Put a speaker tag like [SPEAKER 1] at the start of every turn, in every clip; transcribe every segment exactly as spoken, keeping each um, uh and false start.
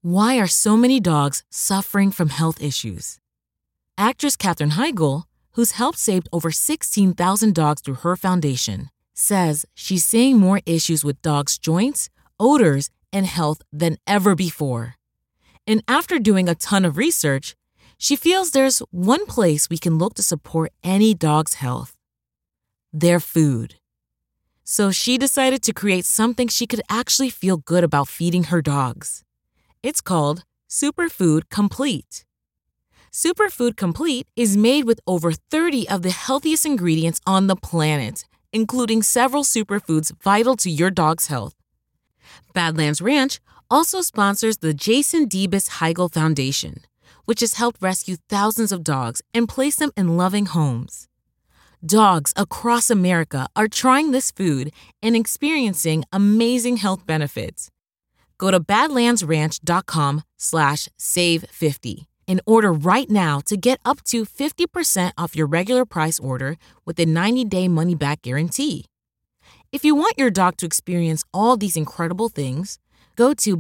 [SPEAKER 1] Why are so many dogs suffering from health issues? Actress Katherine Heigl, who's helped save over sixteen thousand dogs through her foundation, says she's seeing more issues with dogs' joints, odors, and health than ever before. And after doing a ton of research, she feels there's one place we can look to support any dog's health: their food. So she decided to create something she could actually feel good about feeding her dogs. It's called Superfood Complete. Superfood Complete is made with over thirty of the healthiest ingredients on the planet, including several superfoods vital to your dog's health. Badlands Ranch also sponsors the Jason Debus Heigl Foundation, which has helped rescue thousands of dogs and place them in loving homes. Dogs across America are trying this food and experiencing amazing health benefits. Go to badlandsranch.com slash save 50 and order right now to get up to fifty percent off your regular price order with a ninety-day money-back guarantee. If you want your dog to experience all these incredible things, go to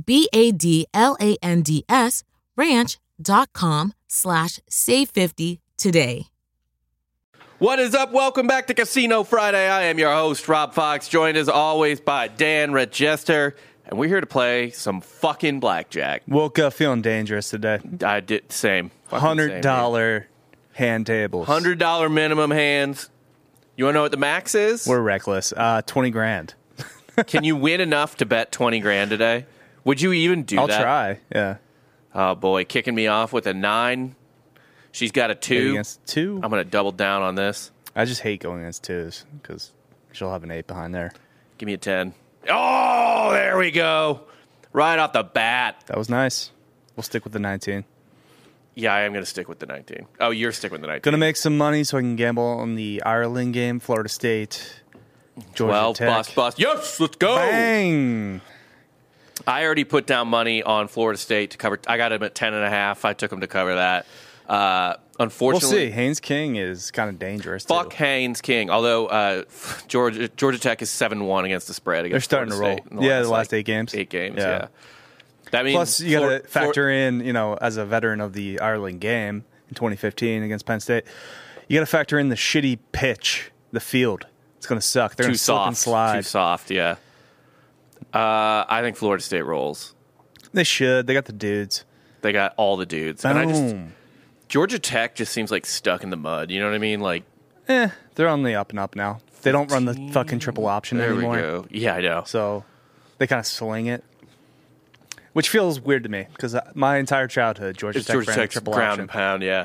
[SPEAKER 1] B-A-D-L-A-N-D-S ranch.com slash save 50 today.
[SPEAKER 2] What is up? Welcome back to Casino Friday. I am your host, Rob Fox, joined as always by Dan Regester. And we're here to play some fucking blackjack.
[SPEAKER 3] Woke up feeling dangerous today.
[SPEAKER 2] I did the same.
[SPEAKER 3] one hundred dollars hand tables.
[SPEAKER 2] one hundred dollars minimum hands. You want to know what the max is?
[SPEAKER 3] We're reckless. Uh, twenty grand.
[SPEAKER 2] Can you win enough to bet twenty grand today? Would you even do
[SPEAKER 3] I'll
[SPEAKER 2] that?
[SPEAKER 3] I'll try, yeah.
[SPEAKER 2] Oh, boy. Kicking me off with a nine. She's got a two.
[SPEAKER 3] Eight against two.
[SPEAKER 2] I'm going to double down on this.
[SPEAKER 3] I just hate going against twos because she'll have an eight behind there.
[SPEAKER 2] Give me a ten. Oh, there we go. Right off the bat.
[SPEAKER 3] That was nice. We'll stick with the nineteen.
[SPEAKER 2] Yeah, I am going to stick with the nineteen. Oh, you're sticking with the nineteen.
[SPEAKER 3] Going to make some money so I can gamble on the Ireland game, Florida State, Georgia
[SPEAKER 2] twelve,
[SPEAKER 3] Tech.
[SPEAKER 2] bust, bust. Yes, let's go.
[SPEAKER 3] Bang.
[SPEAKER 2] I already put down money on Florida State to cover. I got him at ten and a half. I took him to cover that. Uh, unfortunately,
[SPEAKER 3] we'll see. Haynes King is kind of dangerous.
[SPEAKER 2] Fuck
[SPEAKER 3] too.
[SPEAKER 2] Haynes King. Although uh, Georgia Georgia Tech is seven one against the spread. Against
[SPEAKER 3] They're starting
[SPEAKER 2] Florida
[SPEAKER 3] to
[SPEAKER 2] roll.
[SPEAKER 3] roll. Yeah,
[SPEAKER 2] last,
[SPEAKER 3] the last
[SPEAKER 2] like,
[SPEAKER 3] eight games.
[SPEAKER 2] Eight games.
[SPEAKER 3] Yeah.
[SPEAKER 2] Yeah. That means
[SPEAKER 3] plus you got to
[SPEAKER 2] Flor-
[SPEAKER 3] factor in, you know, as a veteran of the Ireland game in twenty fifteen against Penn State, you got to factor in the shitty pitch, the field. It's going to suck. They're going to slip and slide.
[SPEAKER 2] Too soft. Yeah. Uh, I think Florida State rolls.
[SPEAKER 3] They should. They got the dudes.
[SPEAKER 2] They got all the dudes.
[SPEAKER 3] Boom.
[SPEAKER 2] And I just Georgia Tech just seems like stuck in the mud. You know what I mean? Like,
[SPEAKER 3] eh, they're on the up and up now. They don't run the fucking triple option
[SPEAKER 2] there
[SPEAKER 3] anymore.
[SPEAKER 2] There we go. Yeah, I know.
[SPEAKER 3] So they kind of sling it, which feels weird to me because my entire childhood, Georgia
[SPEAKER 2] it's
[SPEAKER 3] Tech
[SPEAKER 2] Georgia
[SPEAKER 3] ran
[SPEAKER 2] Tech's
[SPEAKER 3] triple
[SPEAKER 2] ground
[SPEAKER 3] option.
[SPEAKER 2] and pound. Yeah,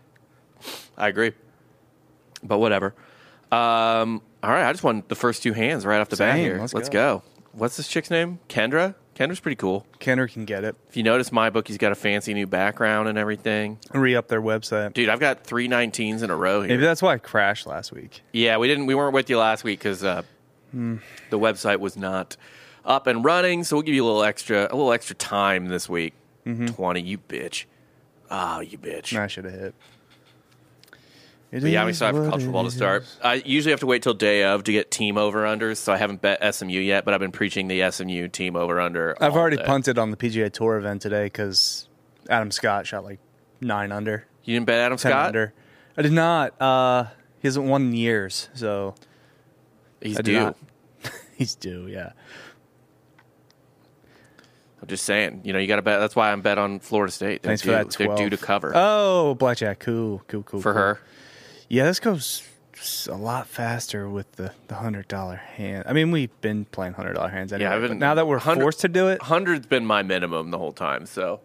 [SPEAKER 2] I agree. But whatever. Um, all right, I just won the first two hands right off the
[SPEAKER 3] Same.
[SPEAKER 2] bat here.
[SPEAKER 3] Let's
[SPEAKER 2] Let's
[SPEAKER 3] go.
[SPEAKER 2] go. What's this chick's name? Kendra? Kendra's pretty cool.
[SPEAKER 3] Kendra can get it.
[SPEAKER 2] If you notice, my bookie's got a fancy new background and everything.
[SPEAKER 3] Re-up their website.
[SPEAKER 2] Dude, I've got three nineteens in a row here.
[SPEAKER 3] Maybe that's why I crashed last week.
[SPEAKER 2] Yeah, we didn't. We weren't with you last week because uh,
[SPEAKER 3] mm.
[SPEAKER 2] the website was not up and running. So we'll give you a little extra, a little extra time this week.
[SPEAKER 3] Mm-hmm.
[SPEAKER 2] Twenty, you bitch. Oh, you bitch.
[SPEAKER 3] I should have hit. It
[SPEAKER 2] But yeah, I'm excited for college football to start. I usually have to wait till day of to get team over-unders, so I haven't bet S M U yet, but I've been preaching the S M U team over-under
[SPEAKER 3] I've
[SPEAKER 2] all
[SPEAKER 3] already
[SPEAKER 2] day.
[SPEAKER 3] punted on the P G A Tour event today because Adam Scott shot like nine under.
[SPEAKER 2] You didn't bet Adam
[SPEAKER 3] ten
[SPEAKER 2] Scott?
[SPEAKER 3] under. I did not. Uh, he hasn't won in years, so
[SPEAKER 2] He's
[SPEAKER 3] I did
[SPEAKER 2] due.
[SPEAKER 3] not. He's due, yeah.
[SPEAKER 2] I'm just saying. You know, you got to bet. That's why I'm bet on Florida State. They're
[SPEAKER 3] Thanks
[SPEAKER 2] due,
[SPEAKER 3] for that
[SPEAKER 2] They're
[SPEAKER 3] twelve.
[SPEAKER 2] due to cover
[SPEAKER 3] Oh, blackjack, cool, cool, cool.
[SPEAKER 2] for
[SPEAKER 3] cool.
[SPEAKER 2] her.
[SPEAKER 3] Yeah, this goes a lot faster with the the hundred dollar hand. I mean, we've been playing hundred dollar hands anyway.
[SPEAKER 2] Yeah, I've
[SPEAKER 3] but
[SPEAKER 2] been-
[SPEAKER 3] now that we're
[SPEAKER 2] one hundred
[SPEAKER 3] forced to do it,
[SPEAKER 2] one hundred's been my minimum the whole time, so.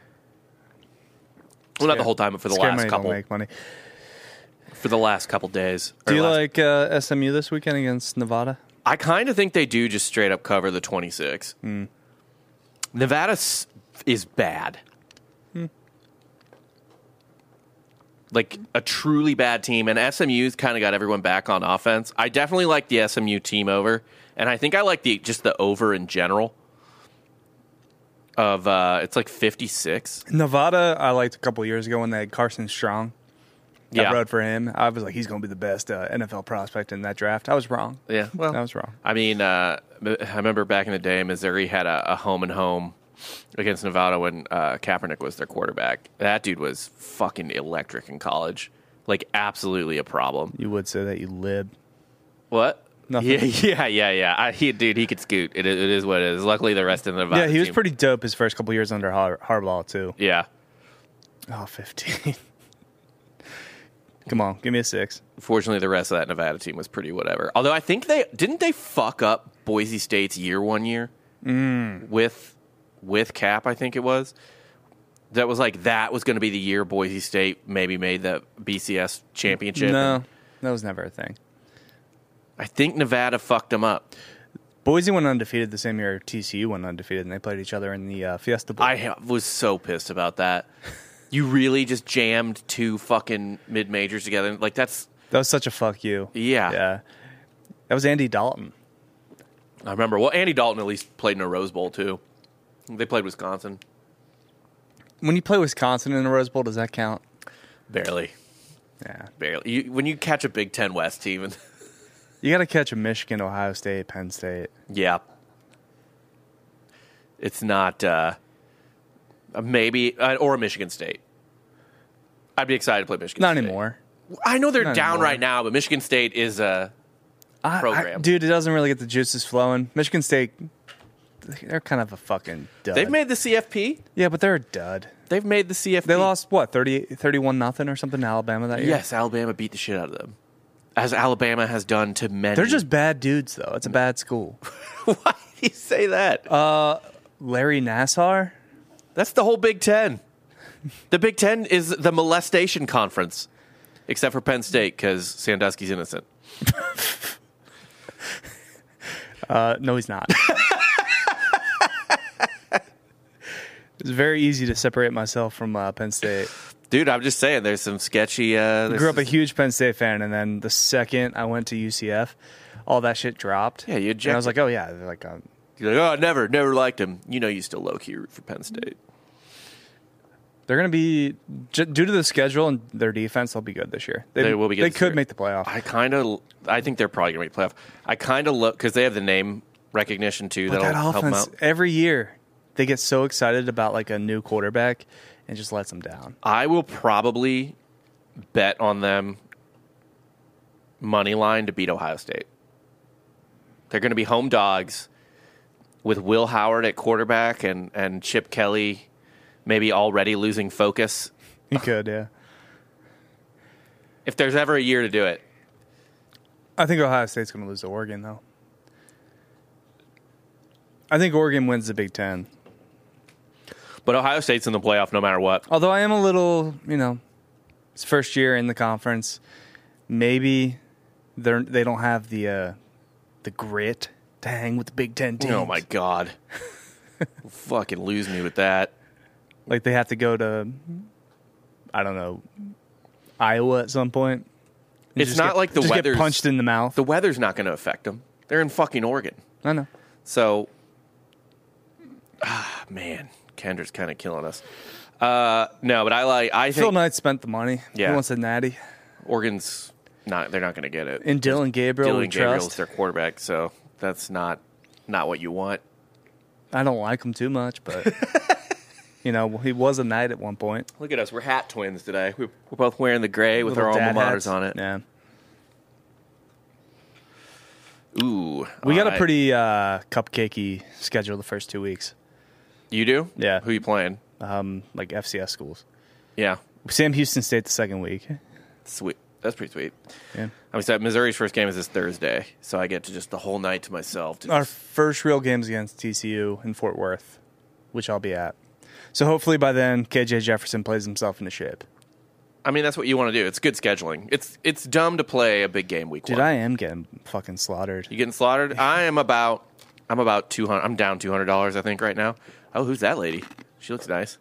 [SPEAKER 2] Well, not the whole time, but for the
[SPEAKER 3] scare
[SPEAKER 2] last
[SPEAKER 3] money
[SPEAKER 2] couple.
[SPEAKER 3] Don't make money.
[SPEAKER 2] For the last couple days.
[SPEAKER 3] Do
[SPEAKER 2] or
[SPEAKER 3] you
[SPEAKER 2] last-
[SPEAKER 3] like uh, S M U this weekend against Nevada?
[SPEAKER 2] I kind of think they do just straight up cover the twenty-six.
[SPEAKER 3] Mm.
[SPEAKER 2] Nevada s- is bad.
[SPEAKER 3] Hmm.
[SPEAKER 2] Like a truly bad team, and S M U's kind of got everyone back on offense. I definitely like the S M U team over, and I think I like the just the over in general. Of uh, it's like fifty-six.
[SPEAKER 3] Nevada, I liked a couple of years ago when they had Carson Strong. I
[SPEAKER 2] Yeah.
[SPEAKER 3] rode for him. I was like, he's going to be the best uh, N F L prospect in that draft. I was wrong.
[SPEAKER 2] Yeah, well,
[SPEAKER 3] I was wrong.
[SPEAKER 2] I mean, uh, I remember back in the day, Missouri had a, a home and home against Nevada when uh, Kaepernick was their quarterback. That dude was fucking electric in college. Like, absolutely a problem.
[SPEAKER 3] You would say that, you lib.
[SPEAKER 2] What?
[SPEAKER 3] Nothing.
[SPEAKER 2] Yeah, yeah, yeah, yeah. I, he, dude, he could scoot. It, it is what it is. Luckily, the rest of the Nevada
[SPEAKER 3] Yeah, he was
[SPEAKER 2] team-
[SPEAKER 3] pretty dope his first couple years under Har- Harbaugh, too.
[SPEAKER 2] Yeah.
[SPEAKER 3] Oh, fifteen. Come on, give me a six.
[SPEAKER 2] Fortunately, the rest of that Nevada team was pretty whatever. Although I think they didn't they fuck up Boise State's year one year
[SPEAKER 3] Mm.
[SPEAKER 2] with with Cap. I think it was that was like that was going to be the year Boise State maybe made the B C S championship.
[SPEAKER 3] No,
[SPEAKER 2] And
[SPEAKER 3] that was never a thing.
[SPEAKER 2] I think Nevada fucked them up.
[SPEAKER 3] Boise went undefeated the same year T C U went undefeated, and they played each other in the uh, Fiesta Bowl.
[SPEAKER 2] I ha- was so pissed about that. You really just jammed two fucking mid majors together. Like that's
[SPEAKER 3] that was such a fuck you.
[SPEAKER 2] yeah.
[SPEAKER 3] Yeah. That was Andy Dalton.
[SPEAKER 2] I remember. Well, Andy Dalton at least played in a Rose Bowl too. They played Wisconsin.
[SPEAKER 3] When you play Wisconsin in a Rose Bowl, does that count?
[SPEAKER 2] Barely.
[SPEAKER 3] Yeah.
[SPEAKER 2] Barely. You, when you catch a Big Ten West team, and
[SPEAKER 3] You got to catch a Michigan, Ohio State, Penn State.
[SPEAKER 2] yeah, it's not uh, maybe uh, or a Michigan State. I'd be excited to play Michigan.
[SPEAKER 3] Not
[SPEAKER 2] State.
[SPEAKER 3] anymore.
[SPEAKER 2] I know they're
[SPEAKER 3] Not
[SPEAKER 2] down
[SPEAKER 3] anymore.
[SPEAKER 2] right now, but Michigan State is a
[SPEAKER 3] I- I-
[SPEAKER 2] program.
[SPEAKER 3] dude, it doesn't really get the juices flowing. Michigan State, they're kind of a fucking dud.
[SPEAKER 2] they've made the C F P.
[SPEAKER 3] yeah, but they're a dud.
[SPEAKER 2] They've made the C F P.
[SPEAKER 3] They lost, what, thirty, thirty-one nothing or something to Alabama that year?
[SPEAKER 2] Yes, Alabama beat the shit out of them, as Alabama has done to many.
[SPEAKER 3] They're just bad dudes, though. It's a bad school.
[SPEAKER 2] Why do you say that?
[SPEAKER 3] Uh, Larry Nassar?
[SPEAKER 2] That's the whole Big Ten. The Big Ten is the molestation conference, except for Penn State because Sandusky's innocent.
[SPEAKER 3] Uh, no, he's not. It's very easy to separate myself from uh, Penn State.
[SPEAKER 2] Dude, I'm just saying, there's some sketchy. Uh,
[SPEAKER 3] I grew up a huge Penn State fan, and then the second I went to U C F, all that shit dropped.
[SPEAKER 2] Yeah, you
[SPEAKER 3] And I was
[SPEAKER 2] ejected.
[SPEAKER 3] like, oh, yeah. They're like, um,
[SPEAKER 2] You're like, oh, I never, never liked him. You know, you still low key root for Penn State.
[SPEAKER 3] they're going to be, j- due to the schedule and their defense, they'll be good this year.
[SPEAKER 2] They will be good
[SPEAKER 3] They
[SPEAKER 2] this
[SPEAKER 3] could
[SPEAKER 2] year.
[SPEAKER 3] make the playoff.
[SPEAKER 2] I kind of, I think they're probably gonna make playoff. I kind of look because they have the name recognition too.
[SPEAKER 3] But
[SPEAKER 2] That'll
[SPEAKER 3] that
[SPEAKER 2] help them
[SPEAKER 3] offense,
[SPEAKER 2] out.
[SPEAKER 3] every year, they get so excited about like a new quarterback and just lets them down.
[SPEAKER 2] I will probably bet on them money line to beat Ohio State. They're going to be home dogs with Will Howard at quarterback and, and Chip Kelly maybe already losing focus.
[SPEAKER 3] You could, yeah.
[SPEAKER 2] If there's ever a year to do it.
[SPEAKER 3] I think Ohio State's going to lose to Oregon, though. I think Oregon wins the Big Ten.
[SPEAKER 2] But Ohio State's in the playoff no matter what.
[SPEAKER 3] Although I am a little, you know, it's first year in the conference. Maybe they're they don't have the uh, the grit to hang with the Big Ten teams.
[SPEAKER 2] Oh, my God. Fucking lose me with that.
[SPEAKER 3] Like they have to go to, I don't know, Iowa at some point. and
[SPEAKER 2] It's
[SPEAKER 3] just
[SPEAKER 2] not
[SPEAKER 3] get-
[SPEAKER 2] like the
[SPEAKER 3] just get
[SPEAKER 2] weather's-
[SPEAKER 3] punched in the mouth.
[SPEAKER 2] The weather's not going to affect them. They're in fucking Oregon.
[SPEAKER 3] I know.
[SPEAKER 2] So, ah, man, Kendra's kind of killing us. Uh, no, but I like. I
[SPEAKER 3] Phil
[SPEAKER 2] think
[SPEAKER 3] Knight spent the money.
[SPEAKER 2] Yeah.
[SPEAKER 3] He wants a natty.
[SPEAKER 2] Oregon's not. They're not going to get it.
[SPEAKER 3] And Dylan Gabriel, we
[SPEAKER 2] Dylan Gabriel's
[SPEAKER 3] trust.
[SPEAKER 2] their quarterback, so that's not not what you want.
[SPEAKER 3] I don't like him too much, but you know he was a Knight at one point.
[SPEAKER 2] Look at us. We're hat twins today. We're, we're both wearing the gray with
[SPEAKER 3] Little
[SPEAKER 2] our alma
[SPEAKER 3] dad
[SPEAKER 2] maters
[SPEAKER 3] hats.
[SPEAKER 2] on it.
[SPEAKER 3] Yeah,
[SPEAKER 2] Ooh,
[SPEAKER 3] we
[SPEAKER 2] all
[SPEAKER 3] got a
[SPEAKER 2] right.
[SPEAKER 3] pretty uh, cupcakey schedule the first two weeks.
[SPEAKER 2] You do?
[SPEAKER 3] Yeah.
[SPEAKER 2] Who you playing?
[SPEAKER 3] Um, like F C S schools.
[SPEAKER 2] Yeah.
[SPEAKER 3] Sam Houston State the second week.
[SPEAKER 2] Sweet. That's pretty sweet.
[SPEAKER 3] Yeah.
[SPEAKER 2] I mean, so Missouri's first game is this Thursday, so I get to just the whole night to myself. To
[SPEAKER 3] Our
[SPEAKER 2] just-
[SPEAKER 3] first real game's against T C U in Fort Worth, which I'll be at. So hopefully by then, K J Jefferson plays himself into shape.
[SPEAKER 2] I mean, that's what you want to do. It's good scheduling. It's it's dumb to play a big game week
[SPEAKER 3] Dude,
[SPEAKER 2] one.
[SPEAKER 3] I am getting fucking slaughtered.
[SPEAKER 2] You getting slaughtered? I am about I'm about two hundred. I'm down two hundred dollars I think right now. Oh, who's that lady? She looks nice.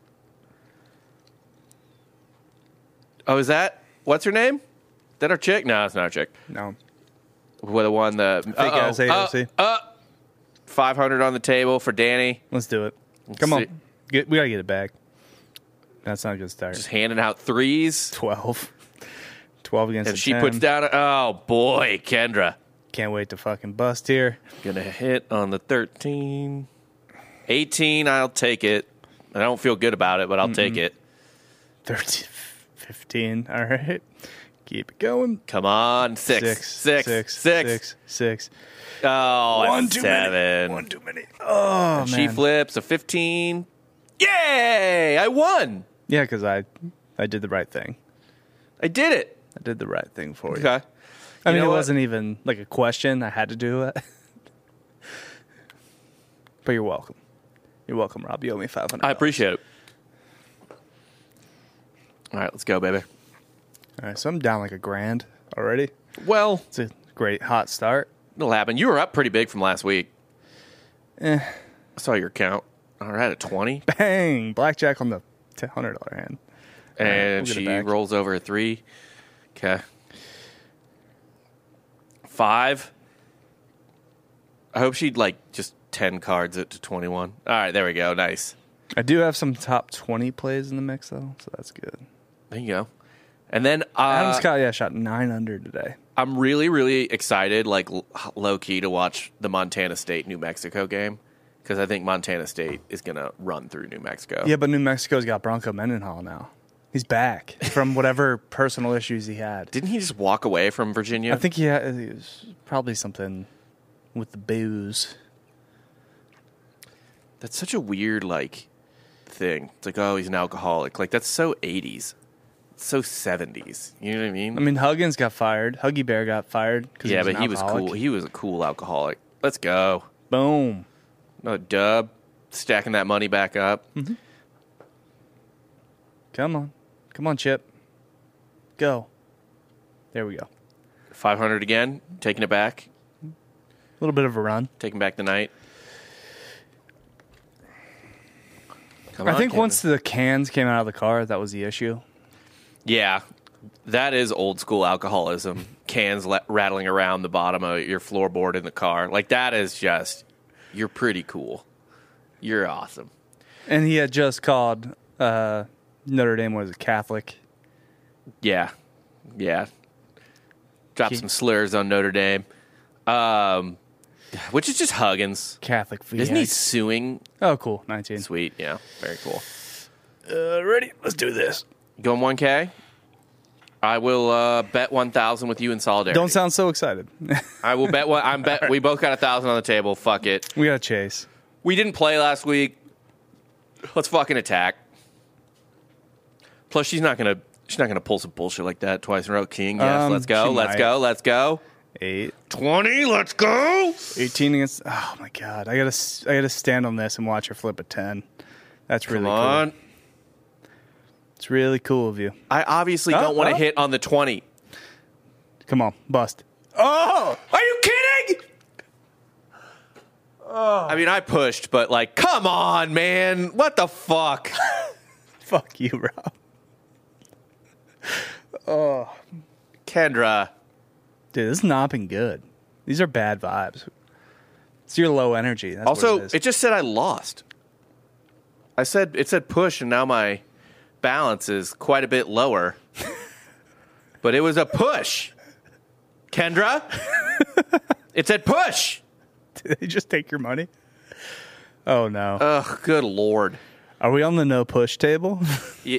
[SPEAKER 2] Oh, is that what's her name? Is that our chick? No, it's not our chick.
[SPEAKER 3] No.
[SPEAKER 2] What the one the
[SPEAKER 3] Fake
[SPEAKER 2] uh-oh.
[SPEAKER 3] ass A O C.
[SPEAKER 2] Uh, uh, five hundred on the table for Danny.
[SPEAKER 3] Let's do it.
[SPEAKER 2] Let's
[SPEAKER 3] Come
[SPEAKER 2] see.
[SPEAKER 3] on. Get, we got to get it back. That's not a good start.
[SPEAKER 2] Just handing out threes,
[SPEAKER 3] twelve. twelve against
[SPEAKER 2] and
[SPEAKER 3] a
[SPEAKER 2] she
[SPEAKER 3] ten.
[SPEAKER 2] puts down. A, oh boy, Kendra
[SPEAKER 3] Can't wait to fucking bust here.
[SPEAKER 2] gonna hit on the thirteen. eighteen, I'll take it. I don't feel good about it, but I'll Mm-mm. take it.
[SPEAKER 3] thirteen, fifteen, all right. Keep it going.
[SPEAKER 2] Come on, six,
[SPEAKER 3] six,
[SPEAKER 2] six,
[SPEAKER 3] six,
[SPEAKER 2] six,
[SPEAKER 3] six, six.
[SPEAKER 2] Oh,
[SPEAKER 3] one too
[SPEAKER 2] seven.
[SPEAKER 3] many. One too many. Oh,
[SPEAKER 2] and
[SPEAKER 3] man.
[SPEAKER 2] She flips a fifteen. Yay! I won.
[SPEAKER 3] Yeah, because I, I did the right thing.
[SPEAKER 2] I did it.
[SPEAKER 3] I did the right thing for you.
[SPEAKER 2] Okay.
[SPEAKER 3] I
[SPEAKER 2] you
[SPEAKER 3] mean, it
[SPEAKER 2] what?
[SPEAKER 3] wasn't even like a question. I had to do it. But you're welcome. You're welcome, Rob. You owe me five hundred dollars.
[SPEAKER 2] I appreciate it. All right, let's go, baby.
[SPEAKER 3] All right, so I'm down like a grand already.
[SPEAKER 2] Well,
[SPEAKER 3] it's a great hot start.
[SPEAKER 2] It'll happen. You were up pretty big from last week.
[SPEAKER 3] Eh.
[SPEAKER 2] I saw your count. All right, at twenty.
[SPEAKER 3] Bang! Blackjack on the one hundred dollars hand.
[SPEAKER 2] And
[SPEAKER 3] right, we'll
[SPEAKER 2] she rolls over a three. Okay. Five. I hope she'd like just ten cards it to twenty-one. All right, there we go. Nice.
[SPEAKER 3] I do have some top twenty plays in the mix, though, so that's good.
[SPEAKER 2] There you go. And then uh,
[SPEAKER 3] Adam Scott, yeah, shot nine under today.
[SPEAKER 2] I'm really, really excited, like low key, to watch the Montana State New Mexico game because I think Montana State is gonna run through New Mexico.
[SPEAKER 3] Yeah, but New Mexico's got Bronco Mendenhall now. He's back from whatever personal issues he had.
[SPEAKER 2] Didn't he just walk away from Virginia?
[SPEAKER 3] I think he had, it was probably something with the booze.
[SPEAKER 2] That's such a weird like thing. It's like, oh, he's an alcoholic. Like that's so eighties. So seventies. You know what I mean?
[SPEAKER 3] I mean, Huggins got fired. Huggy Bear got fired.
[SPEAKER 2] Yeah,
[SPEAKER 3] he
[SPEAKER 2] but he was cool. He was a cool alcoholic. Let's go.
[SPEAKER 3] Boom.
[SPEAKER 2] Another dub. Stacking that money back up.
[SPEAKER 3] Mm-hmm. Come on. Come on, Chip. Go. There we go.
[SPEAKER 2] five hundred again. Taking it back.
[SPEAKER 3] A little bit of a run.
[SPEAKER 2] Taking back the night. Come
[SPEAKER 3] I
[SPEAKER 2] on,
[SPEAKER 3] think
[SPEAKER 2] Kevin.
[SPEAKER 3] once the cans came out of the car, that was the issue.
[SPEAKER 2] Yeah, that is old school alcoholism. Cans le- rattling around the bottom of your floorboard in the car. Like, that is just, you're pretty cool. You're awesome.
[SPEAKER 3] And he had just called uh, Notre Dame was a Catholic.
[SPEAKER 2] Yeah. Yeah. Dropped
[SPEAKER 3] He-
[SPEAKER 2] some slurs on Notre Dame. Um, which is just Huggins.
[SPEAKER 3] Catholic V X.
[SPEAKER 2] Isn't he suing?
[SPEAKER 3] Oh, cool. nineteen.
[SPEAKER 2] Sweet. Yeah. Very cool.
[SPEAKER 3] Uh, ready? Let's do this.
[SPEAKER 2] Going one K? I will uh, bet one thousand with you in solidarity.
[SPEAKER 3] Don't sound so excited.
[SPEAKER 2] I will bet one. I'm bet. We both got a thousand on the table. Fuck it.
[SPEAKER 3] We got Chase.
[SPEAKER 2] We didn't play last week. Let's fucking attack. Plus, she's not gonna. She's not gonna pull some bullshit like that twice in a row. King, yes.
[SPEAKER 3] Um,
[SPEAKER 2] let's go.
[SPEAKER 3] she
[SPEAKER 2] Let's
[SPEAKER 3] might.
[SPEAKER 2] go. Let's go.
[SPEAKER 3] Eight.
[SPEAKER 2] Twenty. Let's go.
[SPEAKER 3] eighteen against. Oh my god! I gotta. I gotta stand on this and watch her flip a ten. That's really
[SPEAKER 2] Come on.
[SPEAKER 3] cool. It's really cool of you.
[SPEAKER 2] I obviously
[SPEAKER 3] Oh,
[SPEAKER 2] don't want to
[SPEAKER 3] oh.
[SPEAKER 2] hit on the twenty.
[SPEAKER 3] Come on, bust.
[SPEAKER 2] Oh, are you kidding? Oh. I mean, I pushed, but like, come on, man. What the fuck?
[SPEAKER 3] Fuck you, Rob. Oh,
[SPEAKER 2] Kendra.
[SPEAKER 3] dude, this is not been good. These are bad vibes. It's your low energy. That's
[SPEAKER 2] Also,
[SPEAKER 3] what it, is.
[SPEAKER 2] it just said I lost. I said it said push, and now my balance is quite a bit lower. But it was a push. Kendra, it said push.
[SPEAKER 3] Did they just take your money? Oh no!
[SPEAKER 2] Ugh, good lord.
[SPEAKER 3] Are we on the no push table?
[SPEAKER 2] Yeah.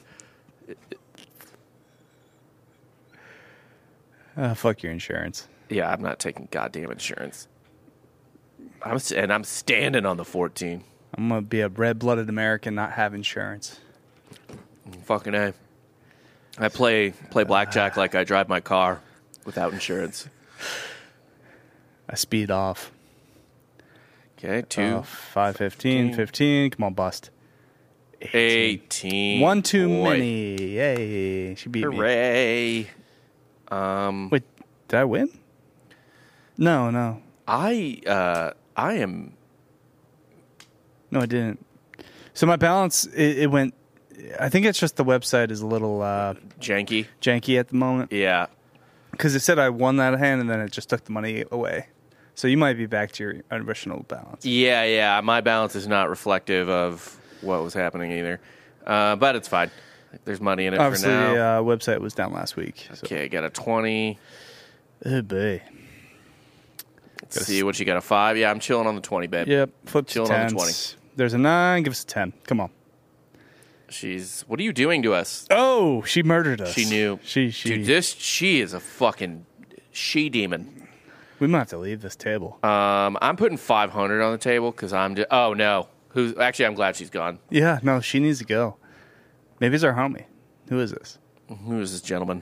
[SPEAKER 3] Oh, fuck your insurance.
[SPEAKER 2] Yeah, I'm not taking goddamn insurance. I'm and I'm standing on the fourteen.
[SPEAKER 3] I'm gonna be a red-blooded American, not have insurance.
[SPEAKER 2] Fucking A. I play play blackjack like I drive my car without insurance.
[SPEAKER 3] I speed off.
[SPEAKER 2] Okay, two.
[SPEAKER 3] Oh, five fifteen, fifteen. Come on, bust.
[SPEAKER 2] eighteen.
[SPEAKER 3] One too
[SPEAKER 2] Boy.
[SPEAKER 3] many. Yay. She beat me.
[SPEAKER 2] Hooray. Um,
[SPEAKER 3] Wait, did I win? No, no.
[SPEAKER 2] I uh, I am.
[SPEAKER 3] No, I didn't. So my balance, it, it went, I think it's just the website is a little uh,
[SPEAKER 2] Janky.
[SPEAKER 3] janky at the moment.
[SPEAKER 2] Yeah.
[SPEAKER 3] Because it said I won that hand and then it just took the money away. So you might be back to your original balance.
[SPEAKER 2] Yeah, yeah. My balance is not reflective of what was happening either. Uh, but it's fine. There's money in it
[SPEAKER 3] Obviously,
[SPEAKER 2] for now.
[SPEAKER 3] the uh, website was down last week. So.
[SPEAKER 2] Okay, got a twenty.
[SPEAKER 3] Oh, boy.
[SPEAKER 2] Let's see what you got. A five? Yeah, I'm chilling on the twenty, babe.
[SPEAKER 3] Yep. Flip
[SPEAKER 2] chilling
[SPEAKER 3] to
[SPEAKER 2] on the
[SPEAKER 3] tens.
[SPEAKER 2] twenty.
[SPEAKER 3] There's a nine. Give us a ten. Come on.
[SPEAKER 2] She's. What are you doing to us?
[SPEAKER 3] Oh, she murdered us.
[SPEAKER 2] She knew.
[SPEAKER 3] She. She.
[SPEAKER 2] Dude, this she is a fucking she demon.
[SPEAKER 3] We might have to leave this table.
[SPEAKER 2] Um, I'm putting five hundred on the table because I'm. Just, oh no. Who's actually? I'm glad she's gone.
[SPEAKER 3] Yeah. No, she needs to go. Maybe it's our homie. Who is this?
[SPEAKER 2] Who is this gentleman?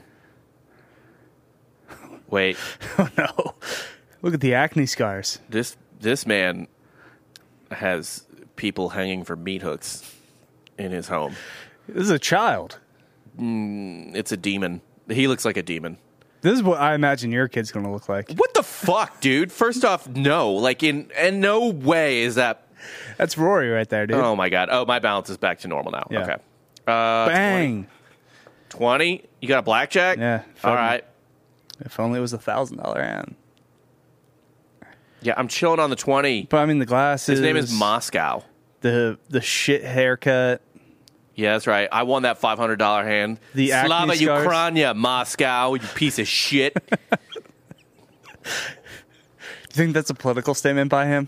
[SPEAKER 2] Wait.
[SPEAKER 3] Oh no. Look at the acne scars.
[SPEAKER 2] This this man has people hanging from meat hooks in his home.
[SPEAKER 3] This is a child.
[SPEAKER 2] Mm, it's a demon. He looks like a demon.
[SPEAKER 3] This is what I imagine your kid's going to look like.
[SPEAKER 2] What the fuck, dude? First off, no. Like, in, in no way is that...
[SPEAKER 3] That's Rory right there, dude.
[SPEAKER 2] Oh, my God. Oh, my balance is back to normal now.
[SPEAKER 3] Yeah.
[SPEAKER 2] Okay. Uh,
[SPEAKER 3] Bang.
[SPEAKER 2] twenty? You got a blackjack?
[SPEAKER 3] Yeah.
[SPEAKER 2] All right.
[SPEAKER 3] If only it was a one thousand dollars hand.
[SPEAKER 2] Yeah, I'm chilling on the twenty.
[SPEAKER 3] But I mean, the glasses.
[SPEAKER 2] His name is Moscow.
[SPEAKER 3] The the shit haircut.
[SPEAKER 2] Yeah, that's right. I won that five hundred dollars hand.
[SPEAKER 3] The acne
[SPEAKER 2] Slava
[SPEAKER 3] scars.
[SPEAKER 2] Ukraina, Moscow, you piece of shit.
[SPEAKER 3] Do you think that's a political statement by him?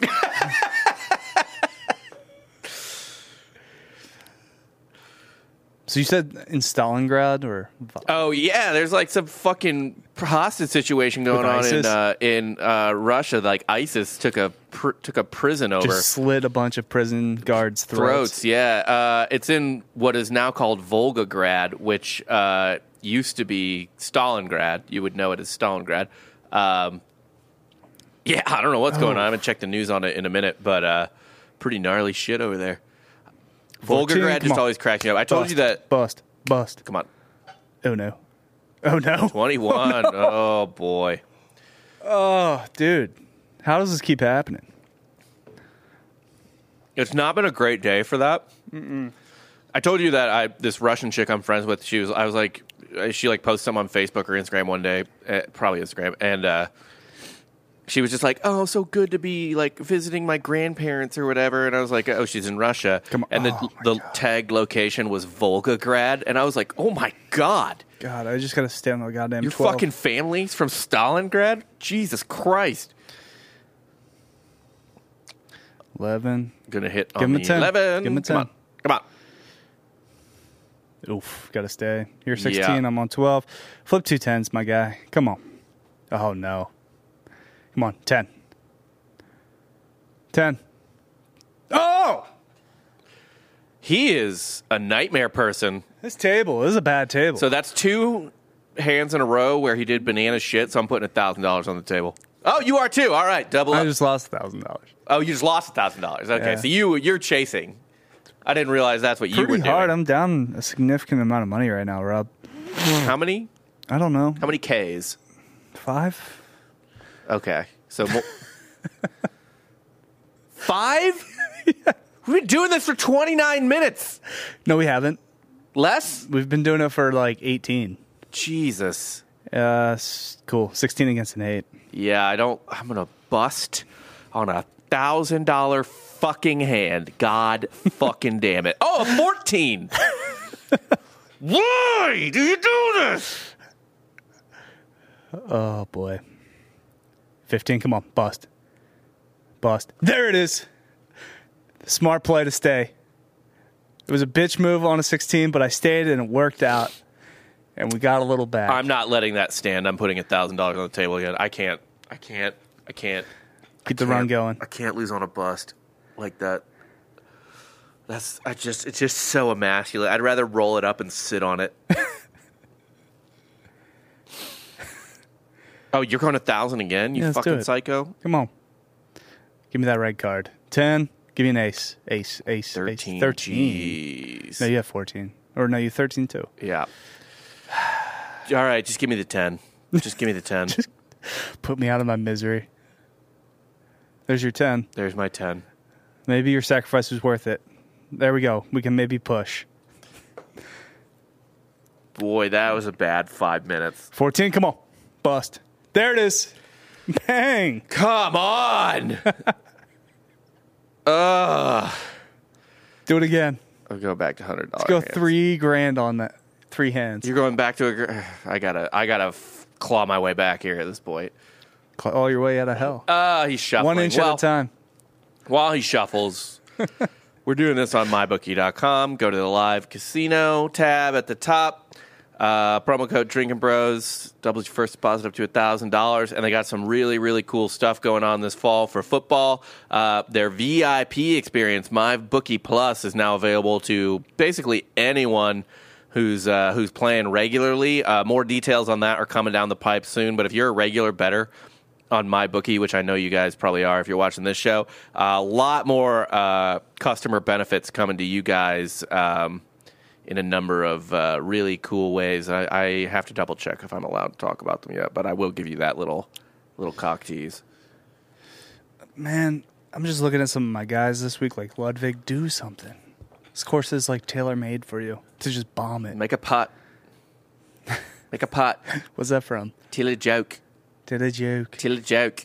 [SPEAKER 3] So you said in Stalingrad or?
[SPEAKER 2] Oh yeah, there's like some fucking hostage situation going
[SPEAKER 3] With
[SPEAKER 2] on
[SPEAKER 3] ISIS?
[SPEAKER 2] in uh, in uh, Russia. Like ISIS took a pr- took a prison over
[SPEAKER 3] Just slit a bunch of prison guards' throats.
[SPEAKER 2] throats. Yeah, uh, it's in what is now called Volgograd, which uh, used to be Stalingrad. You would know it as Stalingrad. Um, yeah, I don't know what's going on. I haven't checked the news on it in a minute, but uh, pretty gnarly shit over there.
[SPEAKER 3] fourteen,
[SPEAKER 2] Volgograd
[SPEAKER 3] come
[SPEAKER 2] just
[SPEAKER 3] on.
[SPEAKER 2] always cracks me up. I told
[SPEAKER 3] Bust,
[SPEAKER 2] you that.
[SPEAKER 3] Bust. Bust.
[SPEAKER 2] Come on,
[SPEAKER 3] Oh no. Oh no.
[SPEAKER 2] twenty-one. Oh, no. Oh boy.
[SPEAKER 3] Oh, dude. How does this keep happening?
[SPEAKER 2] It's not been a great day for that. Mm-mm. I told you that I this Russian chick I'm friends with. She was. I was like, she like posted something on Facebook or Instagram one day, uh, probably Instagram, and uh, she was just like, "Oh, so good to be like visiting my grandparents or whatever." And I was like, "Oh, she's in Russia."
[SPEAKER 3] Come on.
[SPEAKER 2] And the
[SPEAKER 3] Oh, my
[SPEAKER 2] the
[SPEAKER 3] God.
[SPEAKER 2] tagged location was Volgograd, and I was like, "Oh my god,
[SPEAKER 3] God, I just got to stay on the goddamn
[SPEAKER 2] your
[SPEAKER 3] twelve.
[SPEAKER 2] fucking family's from Stalingrad? Jesus Christ!"
[SPEAKER 3] eleven.
[SPEAKER 2] Gonna hit
[SPEAKER 3] Give
[SPEAKER 2] on
[SPEAKER 3] him a
[SPEAKER 2] the
[SPEAKER 3] ten.
[SPEAKER 2] eleven.
[SPEAKER 3] Give him a
[SPEAKER 2] Come
[SPEAKER 3] ten.
[SPEAKER 2] on, come on.
[SPEAKER 3] Oof, got to stay. You're sixteen,
[SPEAKER 2] Yeah.
[SPEAKER 3] I'm on twelve. Flip two tens, my guy. Come on. Oh, no. Come on, ten. ten. Oh!
[SPEAKER 2] He is a nightmare person.
[SPEAKER 3] This table this is a bad table.
[SPEAKER 2] So that's two hands in a row where he did banana shit. So I'm putting a thousand dollars on the table. Oh, you are too. All right, double
[SPEAKER 3] I
[SPEAKER 2] up.
[SPEAKER 3] just lost one thousand dollars.
[SPEAKER 2] Oh, you just lost a thousand dollars. Okay,
[SPEAKER 3] Yeah.
[SPEAKER 2] so you you're chasing. I didn't realize that's what you were
[SPEAKER 3] Pretty
[SPEAKER 2] doing.
[SPEAKER 3] hard. I'm down a significant amount of money right now, Rob.
[SPEAKER 2] How many?
[SPEAKER 3] I don't know.
[SPEAKER 2] How many K's?
[SPEAKER 3] Five?
[SPEAKER 2] Okay, so mo- five. We've been doing this for twenty-nine minutes.
[SPEAKER 3] No, we haven't.
[SPEAKER 2] Less?
[SPEAKER 3] We've been doing it for like eighteen.
[SPEAKER 2] Jesus.
[SPEAKER 3] Uh, s- cool. sixteen against an eight.
[SPEAKER 2] Yeah, I don't. I'm gonna bust on a thousand dollar fucking hand. God fucking damn it! Oh, a fourteen. Why do you do this?
[SPEAKER 3] Oh, boy. fifteen. Come on. Bust. Bust. There it is. Smart play to stay. It was a bitch move on a sixteen, but I stayed and it worked out. And we got a little back.
[SPEAKER 2] I'm not letting that stand. I'm putting a thousand dollars on the table again. I can't. I can't. I can't.
[SPEAKER 3] Keep the
[SPEAKER 2] can't-
[SPEAKER 3] run going.
[SPEAKER 2] I can't lose on a bust like that. That's. I just. It's just so emasculate. I'd rather roll it up and sit on it. Oh, you're going a thousand again? You
[SPEAKER 3] Yeah, let's do
[SPEAKER 2] fucking
[SPEAKER 3] it.
[SPEAKER 2] psycho.
[SPEAKER 3] Come on. Give me that red card. ten. Give me an ace. Ace. Ace.
[SPEAKER 2] Thirteen.
[SPEAKER 3] Ace. thirteen.
[SPEAKER 2] Jeez.
[SPEAKER 3] No, you have fourteen. Or no, you thirteen too.
[SPEAKER 2] Yeah. All right, just give me the ten. Just give me the ten.
[SPEAKER 3] Just put me out of my misery. There's your ten.
[SPEAKER 2] There's my ten.
[SPEAKER 3] Maybe your sacrifice was worth it. There we go. We can maybe push.
[SPEAKER 2] Boy, that was a bad five minutes.
[SPEAKER 3] fourteen. Come on. Bust. There it is. Bang.
[SPEAKER 2] Come on. Ugh.
[SPEAKER 3] Do it again.
[SPEAKER 2] I'll go back to hundred dollars.
[SPEAKER 3] Let's go three grand on that. Three hands.
[SPEAKER 2] You're going back to a. gr- I gotta. I gotta f- claw my way back here at this point.
[SPEAKER 3] Claw your way out of hell.
[SPEAKER 2] Uh, he's shuffling.
[SPEAKER 3] One inch
[SPEAKER 2] well,
[SPEAKER 3] at a time.
[SPEAKER 2] While he shuffles, we're doing this on my bookie dot com. Go to the live casino tab at the top. Uh, promo code Drinking Bros doubles your first deposit up to one thousand dollars. And they got some really, really cool stuff going on this fall for football. Uh, their V I P experience, MyBookie Plus, is now available to basically anyone who's uh, who's playing regularly. Uh, more details on that are coming down the pipe soon. But if you're a regular bettor on MyBookie, which I know you guys probably are if you're watching this show, a uh, lot more uh, customer benefits coming to you guys um, in a number of uh, really cool ways. I, I have to double check if I'm allowed to talk about them yet, but I will give you that little little cock tease.
[SPEAKER 3] Man, I'm just looking at some of my guys this week, like Ludwig. Do something. This course is like tailor-made for you to just bomb it.
[SPEAKER 2] Make a putt. Make a putt.
[SPEAKER 3] What's that from?
[SPEAKER 2] Till a joke.
[SPEAKER 3] Did a joke.
[SPEAKER 2] Till a joke.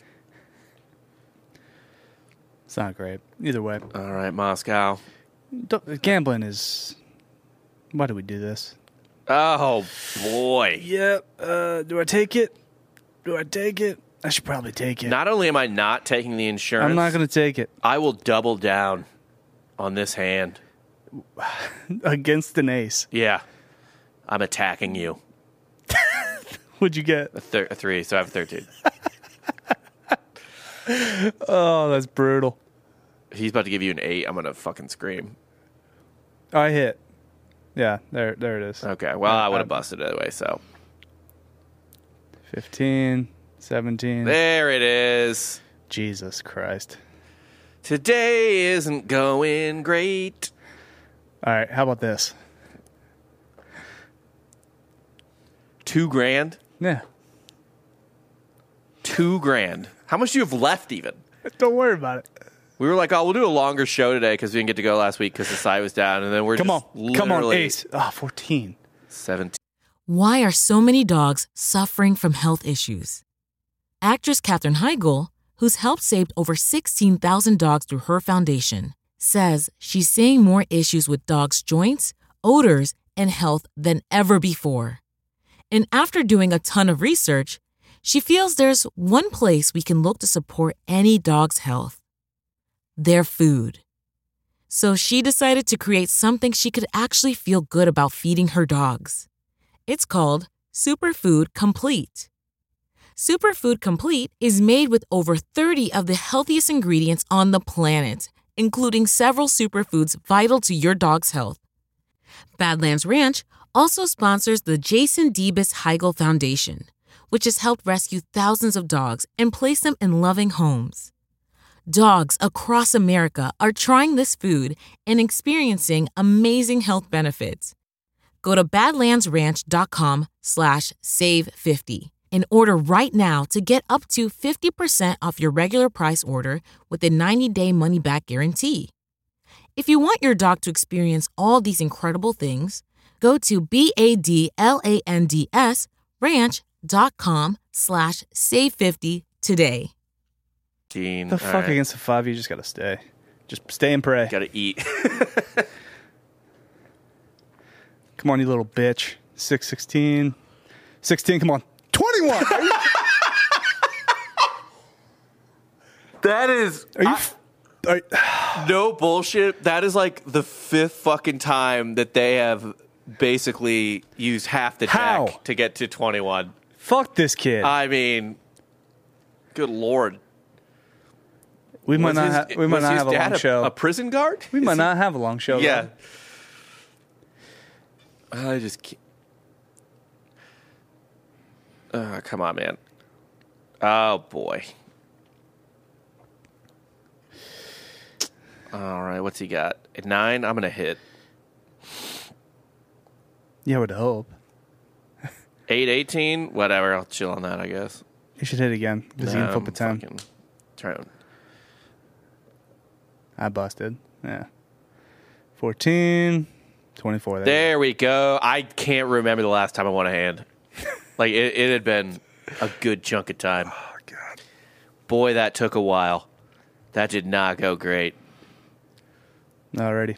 [SPEAKER 3] It's not great. Either way.
[SPEAKER 2] All right, Moscow.
[SPEAKER 3] Don't, gambling is... Why do we do this?
[SPEAKER 2] Oh, boy.
[SPEAKER 3] Yeah. Uh, do I take it? Do I take it? I should probably take it.
[SPEAKER 2] Not only am I not taking the insurance,
[SPEAKER 3] I'm not going to take it.
[SPEAKER 2] I will double down on this hand.
[SPEAKER 3] Against an ace.
[SPEAKER 2] Yeah. I'm attacking you.
[SPEAKER 3] What'd you get?
[SPEAKER 2] A, thir- a three, so I have thirteen.
[SPEAKER 3] Oh, that's brutal.
[SPEAKER 2] If he's about to give you an eight, I'm going to fucking scream.
[SPEAKER 3] I hit. Yeah, there there it is.
[SPEAKER 2] Okay, well, I would have
[SPEAKER 3] Uh,
[SPEAKER 2] busted it anyway, so.
[SPEAKER 3] fifteen, seventeen.
[SPEAKER 2] There it is.
[SPEAKER 3] Jesus Christ.
[SPEAKER 2] Today isn't going great.
[SPEAKER 3] All right, how about this?
[SPEAKER 2] Two grand?
[SPEAKER 3] Yeah.
[SPEAKER 2] Two grand. How much do you have left even?
[SPEAKER 3] Don't worry about it.
[SPEAKER 2] We were like, oh, we'll do a longer show today because we didn't get to go last week because the site was down. And then we're
[SPEAKER 3] Come
[SPEAKER 2] just
[SPEAKER 3] on. Come on,
[SPEAKER 2] literally
[SPEAKER 3] ace. Ah, fourteen.
[SPEAKER 2] seventeen.
[SPEAKER 1] Why are so many dogs suffering from health issues? Actress Katherine Heigl, who's helped save over sixteen thousand dogs through her foundation, says she's seeing more issues with dogs' joints, odors, and health than ever before. And after doing a ton of research, she feels there's one place we can look to support any dog's health: their food. So she decided to create something she could actually feel good about feeding her dogs. It's called Superfood Complete. Superfood Complete is made with over thirty of the healthiest ingredients on the planet, including several superfoods vital to your dog's health. Badlands Ranch also sponsors the Jason Debus Heigl Foundation, which has helped rescue thousands of dogs and place them in loving homes. Dogs across America are trying this food and experiencing amazing health benefits. Go to badlandsranch.com slash save50and order right now to get up to fifty percent off your regular price order with a ninety-day money-back guarantee. If you want your dog to experience all these incredible things, go to B-A-D-L-A-N-D-S ranch.com slash save 50 today.
[SPEAKER 2] The
[SPEAKER 3] The fuck against the five, you just gotta stay. Just stay and pray.
[SPEAKER 2] Gotta eat.
[SPEAKER 3] Come on, you little bitch. six sixteen. sixteen, come on. twenty-one! Are you,
[SPEAKER 2] That is...
[SPEAKER 3] are you
[SPEAKER 2] I-
[SPEAKER 3] f- are,
[SPEAKER 2] No bullshit. That is like the fifth fucking time that they have basically used half the
[SPEAKER 3] How?
[SPEAKER 2] deck to get to twenty-one.
[SPEAKER 3] fuck this kid.
[SPEAKER 2] I mean, good lord.
[SPEAKER 3] we might
[SPEAKER 2] Was
[SPEAKER 3] not,
[SPEAKER 2] his-
[SPEAKER 3] ha- we might
[SPEAKER 2] was
[SPEAKER 3] not
[SPEAKER 2] his
[SPEAKER 3] have a
[SPEAKER 2] dad
[SPEAKER 3] long show.
[SPEAKER 2] A prison guard?
[SPEAKER 3] we might
[SPEAKER 2] Is he-
[SPEAKER 3] not have a long show.
[SPEAKER 2] Yeah.
[SPEAKER 3] though.
[SPEAKER 2] I just can't. Uh, come on, man. Oh, boy. All right, what's he got? At nine, I'm going to hit.
[SPEAKER 3] Yeah, I would hope.
[SPEAKER 2] eight eighteen, whatever. I'll chill on that, I guess.
[SPEAKER 3] You should hit again because you
[SPEAKER 2] Nah,
[SPEAKER 3] can flip a
[SPEAKER 2] I'm
[SPEAKER 3] ten.
[SPEAKER 2] fucking trying-
[SPEAKER 3] I busted. Yeah. fourteen, twenty-four. There.
[SPEAKER 2] There we go. I can't remember the last time I won a hand. Like, it, it had been a good chunk of time.
[SPEAKER 3] Oh, God.
[SPEAKER 2] Boy, that took a while. That did not go great.
[SPEAKER 3] Alrighty.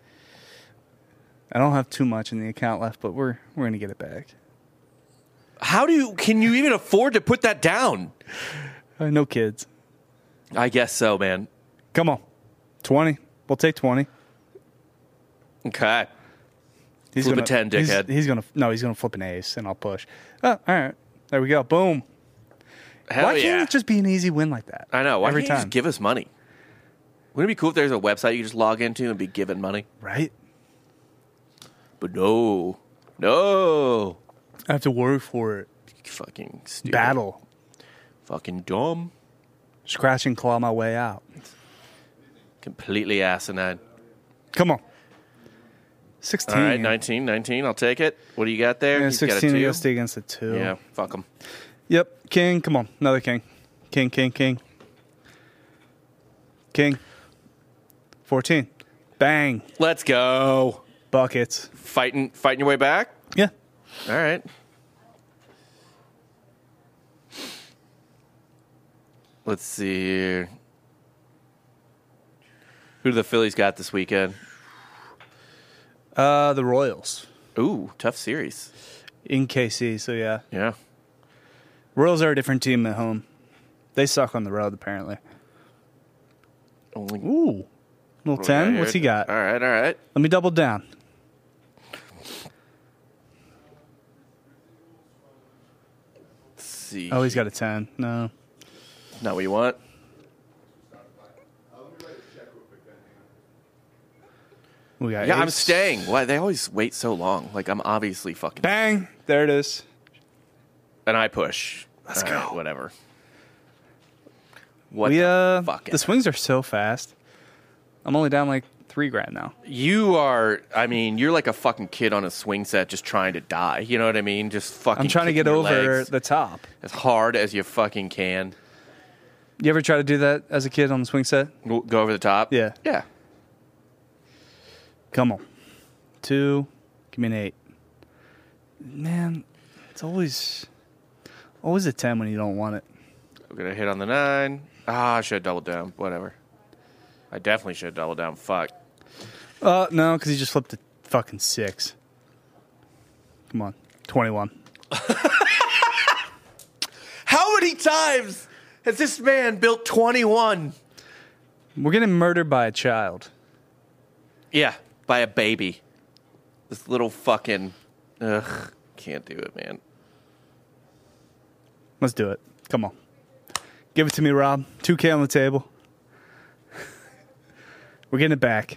[SPEAKER 3] I don't have too much in the account left, but we're we're gonna get it back.
[SPEAKER 2] How do you, can you even afford to put that down?
[SPEAKER 3] Uh, no kids.
[SPEAKER 2] I guess so, man.
[SPEAKER 3] Come on. twenty. We'll take twenty.
[SPEAKER 2] Okay.
[SPEAKER 3] He's
[SPEAKER 2] Flip
[SPEAKER 3] gonna,
[SPEAKER 2] a ten,
[SPEAKER 3] he's-
[SPEAKER 2] dickhead.
[SPEAKER 3] He's, going to, no, he's going to flip an ace, and I'll push. Oh, all right. There we go. Boom.
[SPEAKER 2] Hell
[SPEAKER 3] Why
[SPEAKER 2] yeah.
[SPEAKER 3] can't it just be an easy win like that?
[SPEAKER 2] I know. Why
[SPEAKER 3] every
[SPEAKER 2] can't you
[SPEAKER 3] time?
[SPEAKER 2] just give us money? Wouldn't it be cool if there's a website you just log into and be given money?
[SPEAKER 3] Right?
[SPEAKER 2] But no. No.
[SPEAKER 3] I have to work for it.
[SPEAKER 2] Fucking stupid.
[SPEAKER 3] Battle.
[SPEAKER 2] Fucking dumb.
[SPEAKER 3] Scratch and claw my way out.
[SPEAKER 2] Completely asinine.
[SPEAKER 3] Come on. sixteen.
[SPEAKER 2] All right, nineteen, nineteen. I'll take it. What do you got there?
[SPEAKER 3] Yeah,
[SPEAKER 2] He's got a
[SPEAKER 3] sixteen
[SPEAKER 2] two.
[SPEAKER 3] against against a two.
[SPEAKER 2] Yeah, fuck him.
[SPEAKER 3] Yep. King. Come on. Another king. King, king, king. King. fourteen. Bang.
[SPEAKER 2] Let's go.
[SPEAKER 3] Buckets.
[SPEAKER 2] Fighting, fighting your way back.
[SPEAKER 3] Yeah.
[SPEAKER 2] All right. Let's see here. Who do the Phillies got this weekend?
[SPEAKER 3] Uh, the Royals.
[SPEAKER 2] Ooh, tough series.
[SPEAKER 3] In K C, so yeah.
[SPEAKER 2] Yeah.
[SPEAKER 3] Royals are a different team at home. They suck on the road, apparently.
[SPEAKER 2] Only
[SPEAKER 3] Ooh. Little
[SPEAKER 2] what we
[SPEAKER 3] ten?
[SPEAKER 2] got
[SPEAKER 3] What's he
[SPEAKER 2] here?
[SPEAKER 3] got?
[SPEAKER 2] All right, all right.
[SPEAKER 3] Let me double down.
[SPEAKER 2] Let's see.
[SPEAKER 3] Oh, he's got a ten. No.
[SPEAKER 2] Not what you want.
[SPEAKER 3] We got
[SPEAKER 2] Yeah, I'm
[SPEAKER 3] ace.
[SPEAKER 2] staying. Why they always wait so long? Like I'm obviously fucking.
[SPEAKER 3] Bang. There it is.
[SPEAKER 2] And I push.
[SPEAKER 3] Let's
[SPEAKER 2] All
[SPEAKER 3] go.
[SPEAKER 2] right, whatever. What
[SPEAKER 3] we,
[SPEAKER 2] the
[SPEAKER 3] uh,
[SPEAKER 2] fuck?
[SPEAKER 3] the swings are so fast. I'm only down like three grand now.
[SPEAKER 2] You are. I mean, you're like a fucking kid on a swing set, just trying to die. You know what I mean? Just fucking.
[SPEAKER 3] I'm trying to
[SPEAKER 2] kicking
[SPEAKER 3] get
[SPEAKER 2] your
[SPEAKER 3] over
[SPEAKER 2] legs
[SPEAKER 3] the top.
[SPEAKER 2] as hard as you fucking can.
[SPEAKER 3] You ever try to do that as a kid on the swing set?
[SPEAKER 2] Go go over the top.
[SPEAKER 3] Yeah.
[SPEAKER 2] Yeah.
[SPEAKER 3] Come on. Two. Give me an eight. Man, it's always always a ten when you don't want it.
[SPEAKER 2] We're gonna hit on the nine. Ah, I should have doubled down. Whatever. I definitely should have doubled down. Fuck.
[SPEAKER 3] Uh, no, because he just flipped a fucking six. Come on. twenty-one.
[SPEAKER 2] How many times has this man built twenty-one?
[SPEAKER 3] We're getting murdered by a child.
[SPEAKER 2] Yeah, by a baby. This little fucking. Ugh. Can't do it, man.
[SPEAKER 3] Let's do it. Come on. Give it to me, Rob. two K on the table. We're getting it back.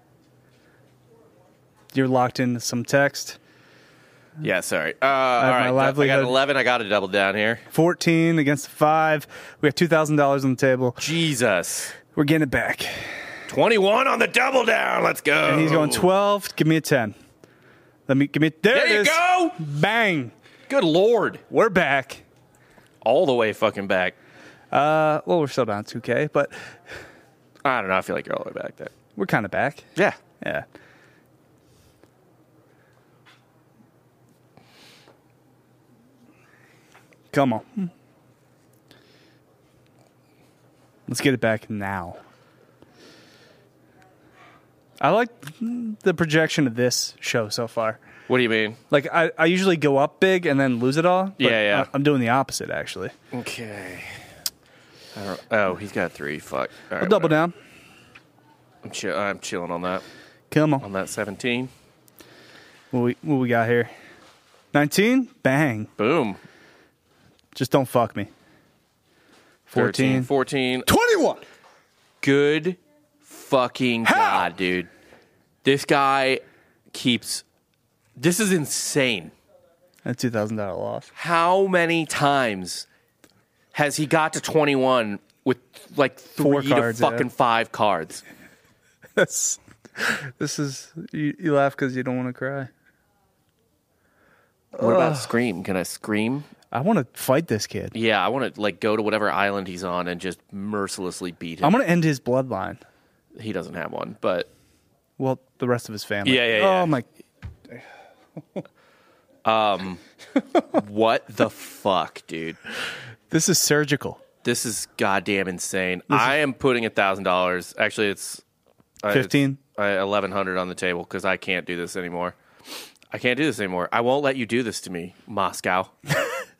[SPEAKER 3] You're locked into some text.
[SPEAKER 2] Yeah, sorry. Uh, all
[SPEAKER 3] my
[SPEAKER 2] right, I got
[SPEAKER 3] livelihood.
[SPEAKER 2] eleven. I got to double down here.
[SPEAKER 3] fourteen against five. We have two thousand dollars on the table.
[SPEAKER 2] Jesus.
[SPEAKER 3] We're getting it back.
[SPEAKER 2] twenty-one on the double down. Let's go.
[SPEAKER 3] And he's going twelve. Give me a ten. Let me give me. There,
[SPEAKER 2] There
[SPEAKER 3] it
[SPEAKER 2] you
[SPEAKER 3] is.
[SPEAKER 2] go.
[SPEAKER 3] Bang.
[SPEAKER 2] Good Lord.
[SPEAKER 3] We're back.
[SPEAKER 2] All the way fucking back.
[SPEAKER 3] Uh, well, we're still down two K, but
[SPEAKER 2] I don't know. I feel like you're all the way back there.
[SPEAKER 3] we're kind of back.
[SPEAKER 2] Yeah.
[SPEAKER 3] Yeah. Come on. Let's get it back now. I like the projection of this show so far.
[SPEAKER 2] What do you mean?
[SPEAKER 3] Like, I, I usually go up big and then lose it all. but
[SPEAKER 2] Yeah, yeah.
[SPEAKER 3] I- I'm doing the opposite, actually.
[SPEAKER 2] Okay. I don't, oh, he's got three. Fuck. All
[SPEAKER 3] I'll
[SPEAKER 2] right,
[SPEAKER 3] double
[SPEAKER 2] whatever.
[SPEAKER 3] down.
[SPEAKER 2] I'm, chill, I'm chilling on that.
[SPEAKER 3] Come on.
[SPEAKER 2] On that seventeen.
[SPEAKER 3] What we, what we got here? nineteen? Bang.
[SPEAKER 2] Boom.
[SPEAKER 3] Just don't fuck me.
[SPEAKER 2] thirteen,
[SPEAKER 3] fourteen.
[SPEAKER 2] fourteen.
[SPEAKER 3] twenty-one.
[SPEAKER 2] Good fucking
[SPEAKER 3] How?
[SPEAKER 2] God, dude. This guy keeps. This is insane.
[SPEAKER 3] A two thousand dollars loss.
[SPEAKER 2] How many times has he got to twenty-one with like three
[SPEAKER 3] Four
[SPEAKER 2] to
[SPEAKER 3] cards, yeah.
[SPEAKER 2] fucking five cards?
[SPEAKER 3] That's, this is, you, you laugh because you don't want to cry.
[SPEAKER 2] What about Scream? Can I scream?
[SPEAKER 3] I want to fight this kid.
[SPEAKER 2] Yeah, I want to like go to whatever island he's on and just mercilessly beat him.
[SPEAKER 3] I'm going to end his bloodline.
[SPEAKER 2] He doesn't have one, but
[SPEAKER 3] Well, the rest of his family.
[SPEAKER 2] Yeah, yeah, yeah.
[SPEAKER 3] Oh, my.
[SPEAKER 2] what the fuck, dude?
[SPEAKER 3] This is surgical.
[SPEAKER 2] This is goddamn insane. I am putting a thousand dollars. Actually, it's uh,
[SPEAKER 3] fifteen?
[SPEAKER 2] eleven hundred on the table because I can't do this anymore. I can't do this anymore. I won't let you do this to me, Moscow.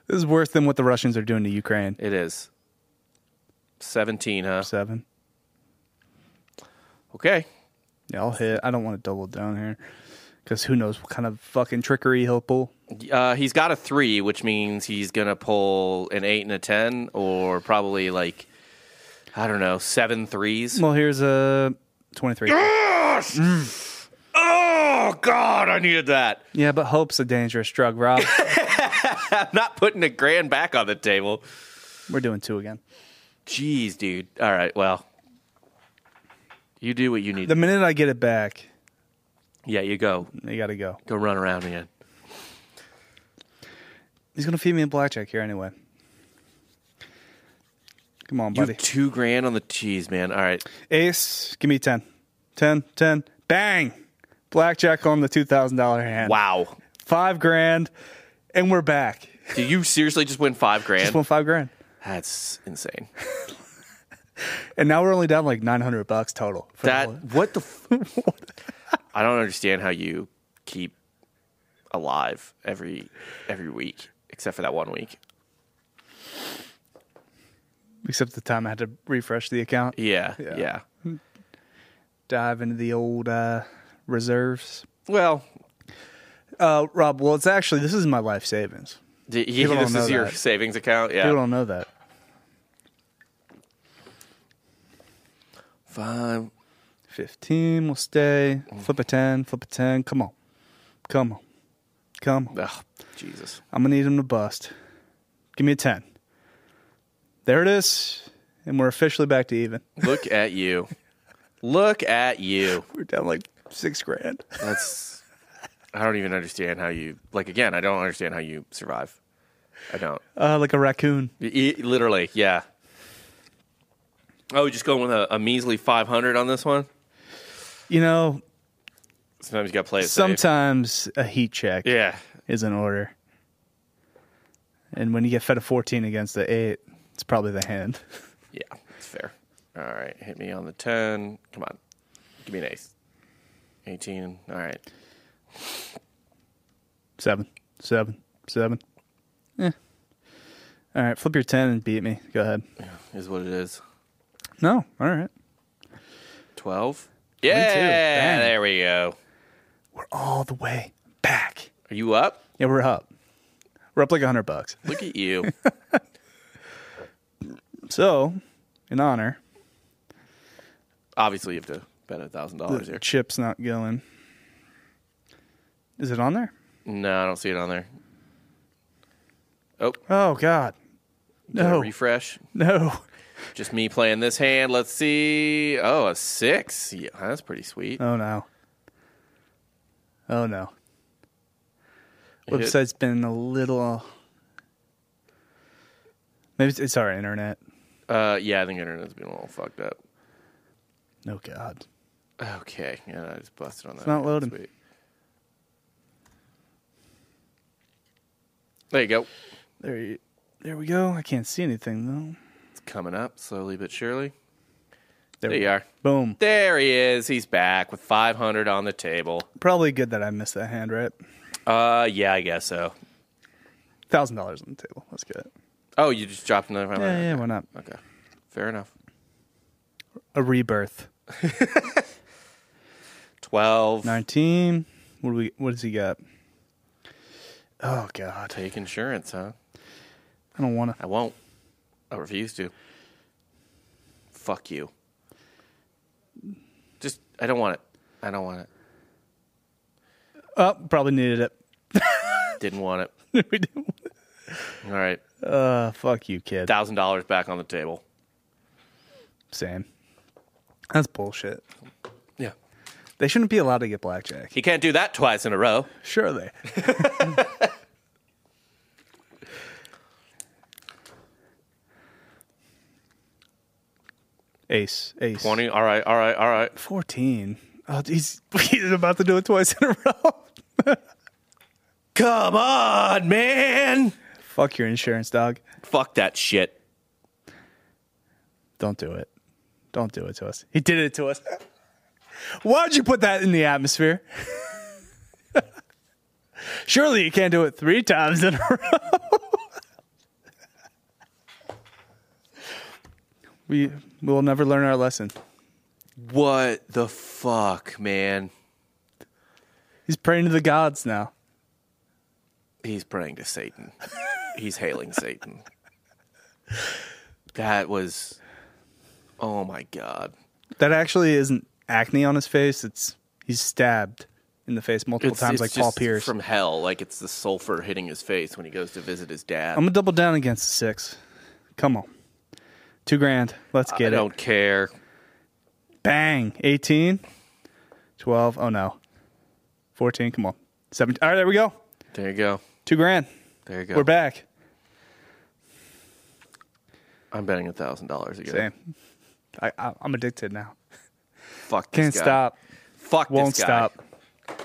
[SPEAKER 3] This is worse than what the Russians are doing to Ukraine.
[SPEAKER 2] It is. seventeen, huh?
[SPEAKER 3] Seven.
[SPEAKER 2] Okay.
[SPEAKER 3] Yeah, I'll hit. I don't want to double down here. Because who knows what kind of fucking trickery he'll pull.
[SPEAKER 2] Uh, he's got a three, which means he's going to pull an eight and a ten, or probably like, I don't know, seven threes.
[SPEAKER 3] Well, here's a twenty-three.
[SPEAKER 2] Yes! Mm. Oh, God, I needed that.
[SPEAKER 3] Yeah, but hope's a dangerous drug, Rob.
[SPEAKER 2] I'm not putting a grand back on the table.
[SPEAKER 3] We're doing two again.
[SPEAKER 2] Jeez, dude. All right, well, you do what you need.
[SPEAKER 3] The minute I get it back,
[SPEAKER 2] yeah, you go.
[SPEAKER 3] you got to go.
[SPEAKER 2] Go run around again.
[SPEAKER 3] He's going to feed me a blackjack here anyway. Come on,
[SPEAKER 2] You
[SPEAKER 3] buddy.
[SPEAKER 2] have two grand on the cheese, man. All right.
[SPEAKER 3] Ace, give me ten. ten, ten. Bang! Blackjack on the two thousand dollars hand.
[SPEAKER 2] Wow.
[SPEAKER 3] Five grand, and we're back.
[SPEAKER 2] Did you seriously just win five grand?
[SPEAKER 3] Just won five grand.
[SPEAKER 2] That's insane.
[SPEAKER 3] And now we're only down like nine hundred bucks total. for the
[SPEAKER 2] That
[SPEAKER 3] whole-
[SPEAKER 2] what the? F- I don't understand how you keep alive every every week, except for that one week.
[SPEAKER 3] Except the time I had to refresh the account.
[SPEAKER 2] Yeah,
[SPEAKER 3] Yeah.
[SPEAKER 2] yeah.
[SPEAKER 3] Dive into the old uh, reserves.
[SPEAKER 2] Well,
[SPEAKER 3] Uh, Rob, well, it's actually, this is my life savings.
[SPEAKER 2] d-
[SPEAKER 3] People
[SPEAKER 2] this
[SPEAKER 3] don't
[SPEAKER 2] is
[SPEAKER 3] know
[SPEAKER 2] your
[SPEAKER 3] that.
[SPEAKER 2] savings account. Yeah.
[SPEAKER 3] People don't know that.
[SPEAKER 2] Five.
[SPEAKER 3] fifteen will stay. Flip a ten, flip a ten. Come on. Come on. Come on.
[SPEAKER 2] Oh, Jesus.
[SPEAKER 3] I'm going to need him to bust. Give me a ten. There it is. And we're officially back to even.
[SPEAKER 2] Look at you. Look at you.
[SPEAKER 3] We're down like six grand.
[SPEAKER 2] That's. I don't even understand how you. Like again, I don't understand how you survive. I don't.
[SPEAKER 3] Uh, like a raccoon.
[SPEAKER 2] Y- y- literally, yeah. Oh, just going with a, a measly five hundred on this one.
[SPEAKER 3] You know,
[SPEAKER 2] Sometimes you got to play it safe.
[SPEAKER 3] sometimes a heat check
[SPEAKER 2] Yeah.
[SPEAKER 3] is in order. And when you get fed a fourteen against the eight, it's probably the hand.
[SPEAKER 2] Yeah, it's fair. All right, hit me on the ten. Come on. Give me an ace. eighteen. All right.
[SPEAKER 3] Seven, seven, seven. Eh. All right, flip your ten and beat me. Go ahead.
[SPEAKER 2] Is what it is.
[SPEAKER 3] No, all right.
[SPEAKER 2] twelve. Yeah,
[SPEAKER 3] Bang.
[SPEAKER 2] there we go.
[SPEAKER 3] We're all the way back.
[SPEAKER 2] Are you up?
[SPEAKER 3] Yeah, we're up. We're up like a hundred bucks.
[SPEAKER 2] Look at you.
[SPEAKER 3] So, in honor,
[SPEAKER 2] Obviously, you have to bet a thousand dollars
[SPEAKER 3] the
[SPEAKER 2] here.
[SPEAKER 3] chip's not going. Is it on there?
[SPEAKER 2] No, I don't see it on there. Oh,
[SPEAKER 3] Oh God,
[SPEAKER 2] did I
[SPEAKER 3] no,
[SPEAKER 2] refresh.
[SPEAKER 3] no.
[SPEAKER 2] Just me playing this hand. Let's see. Oh, a six. Yeah, that's pretty sweet.
[SPEAKER 3] Oh no. Oh no.
[SPEAKER 2] Hit-
[SPEAKER 3] Website's been a little. Maybe it's, it's our internet.
[SPEAKER 2] Uh, yeah, I think internet's been a little fucked up.
[SPEAKER 3] Oh God.
[SPEAKER 2] Okay, yeah, I just busted on that.
[SPEAKER 3] It's not loading.
[SPEAKER 2] Sweet. There you go.
[SPEAKER 3] There, you, there we go. I can't see anything though.
[SPEAKER 2] It's coming up slowly but surely.
[SPEAKER 3] There,
[SPEAKER 2] There
[SPEAKER 3] we
[SPEAKER 2] you
[SPEAKER 3] go.
[SPEAKER 2] are.
[SPEAKER 3] Boom.
[SPEAKER 2] There he is. He's back with five hundred on the table.
[SPEAKER 3] Probably good that I missed that hand, right?
[SPEAKER 2] Uh, yeah, I guess so.
[SPEAKER 3] Thousand dollars on the table. That's good.
[SPEAKER 2] Oh, you just dropped another five hundred.
[SPEAKER 3] Yeah, yeah. Why not?
[SPEAKER 2] Okay, fair enough.
[SPEAKER 3] A rebirth.
[SPEAKER 2] Twelve.
[SPEAKER 3] Nineteen. What do we? What does he got? Oh God.
[SPEAKER 2] Take insurance, huh?
[SPEAKER 3] I don't want to.
[SPEAKER 2] I won't. I refuse to. Fuck you. Just, I don't want it. I don't want it.
[SPEAKER 3] Oh, probably needed it.
[SPEAKER 2] Didn't want it.
[SPEAKER 3] we didn't.
[SPEAKER 2] All right,
[SPEAKER 3] Uh, fuck you, kid.
[SPEAKER 2] thousand dollars back on the table.
[SPEAKER 3] Same. That's bullshit.
[SPEAKER 2] Yeah.
[SPEAKER 3] They shouldn't be allowed to get blackjack.
[SPEAKER 2] He can't do that twice in a row.
[SPEAKER 3] Sure they. Ace. Ace.
[SPEAKER 2] Twenty. All right. All right. All right.
[SPEAKER 3] fourteen. Oh, he's, he's about to do it twice in a row.
[SPEAKER 2] Come on, man.
[SPEAKER 3] Fuck your insurance, dog.
[SPEAKER 2] Fuck that shit.
[SPEAKER 3] Don't do it. Don't do it to us. He did it to us. Why'd you put that in the atmosphere? Surely you can't do it three times in a row. We will never learn our lesson.
[SPEAKER 2] What the fuck, man?
[SPEAKER 3] He's praying to the gods now.
[SPEAKER 2] He's praying to Satan. He's hailing Satan. That was, oh my God.
[SPEAKER 3] That actually isn't acne on his face. It's he's stabbed in the face multiple
[SPEAKER 2] It's,
[SPEAKER 3] times
[SPEAKER 2] it's
[SPEAKER 3] like Paul
[SPEAKER 2] just
[SPEAKER 3] Pierce.
[SPEAKER 2] from hell. Like it's the sulfur hitting his face when he goes to visit his dad.
[SPEAKER 3] I'm going to double down against the six. Come on. Two grand. Let's get
[SPEAKER 2] I
[SPEAKER 3] it.
[SPEAKER 2] don't care.
[SPEAKER 3] Bang. eighteen. twelve. Oh, no. fourteen. Come on. seventeen. All right, there we go.
[SPEAKER 2] There you go.
[SPEAKER 3] Two grand.
[SPEAKER 2] There you go.
[SPEAKER 3] We're back.
[SPEAKER 2] I'm betting a thousand dollars again.
[SPEAKER 3] Same. I, I, I'm addicted now.
[SPEAKER 2] Fuck this
[SPEAKER 3] Can't
[SPEAKER 2] guy.
[SPEAKER 3] stop.
[SPEAKER 2] Fuck
[SPEAKER 3] Won't
[SPEAKER 2] this guy.
[SPEAKER 3] stop.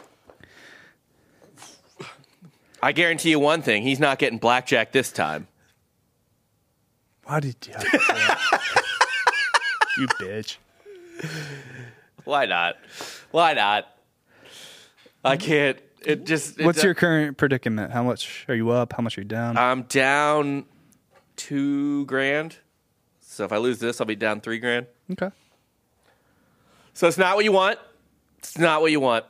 [SPEAKER 2] I guarantee you one thing: he's not getting blackjack this time.
[SPEAKER 3] Why did you have to say that? You bitch.
[SPEAKER 2] Why not? Why not? I can't. It just. It
[SPEAKER 3] What's
[SPEAKER 2] do-
[SPEAKER 3] your current predicament? How much are you up? How much are you down?
[SPEAKER 2] I'm down two grand. So if I lose this, I'll be down three grand.
[SPEAKER 3] Okay.
[SPEAKER 2] So it's not what you want. It's not what you want.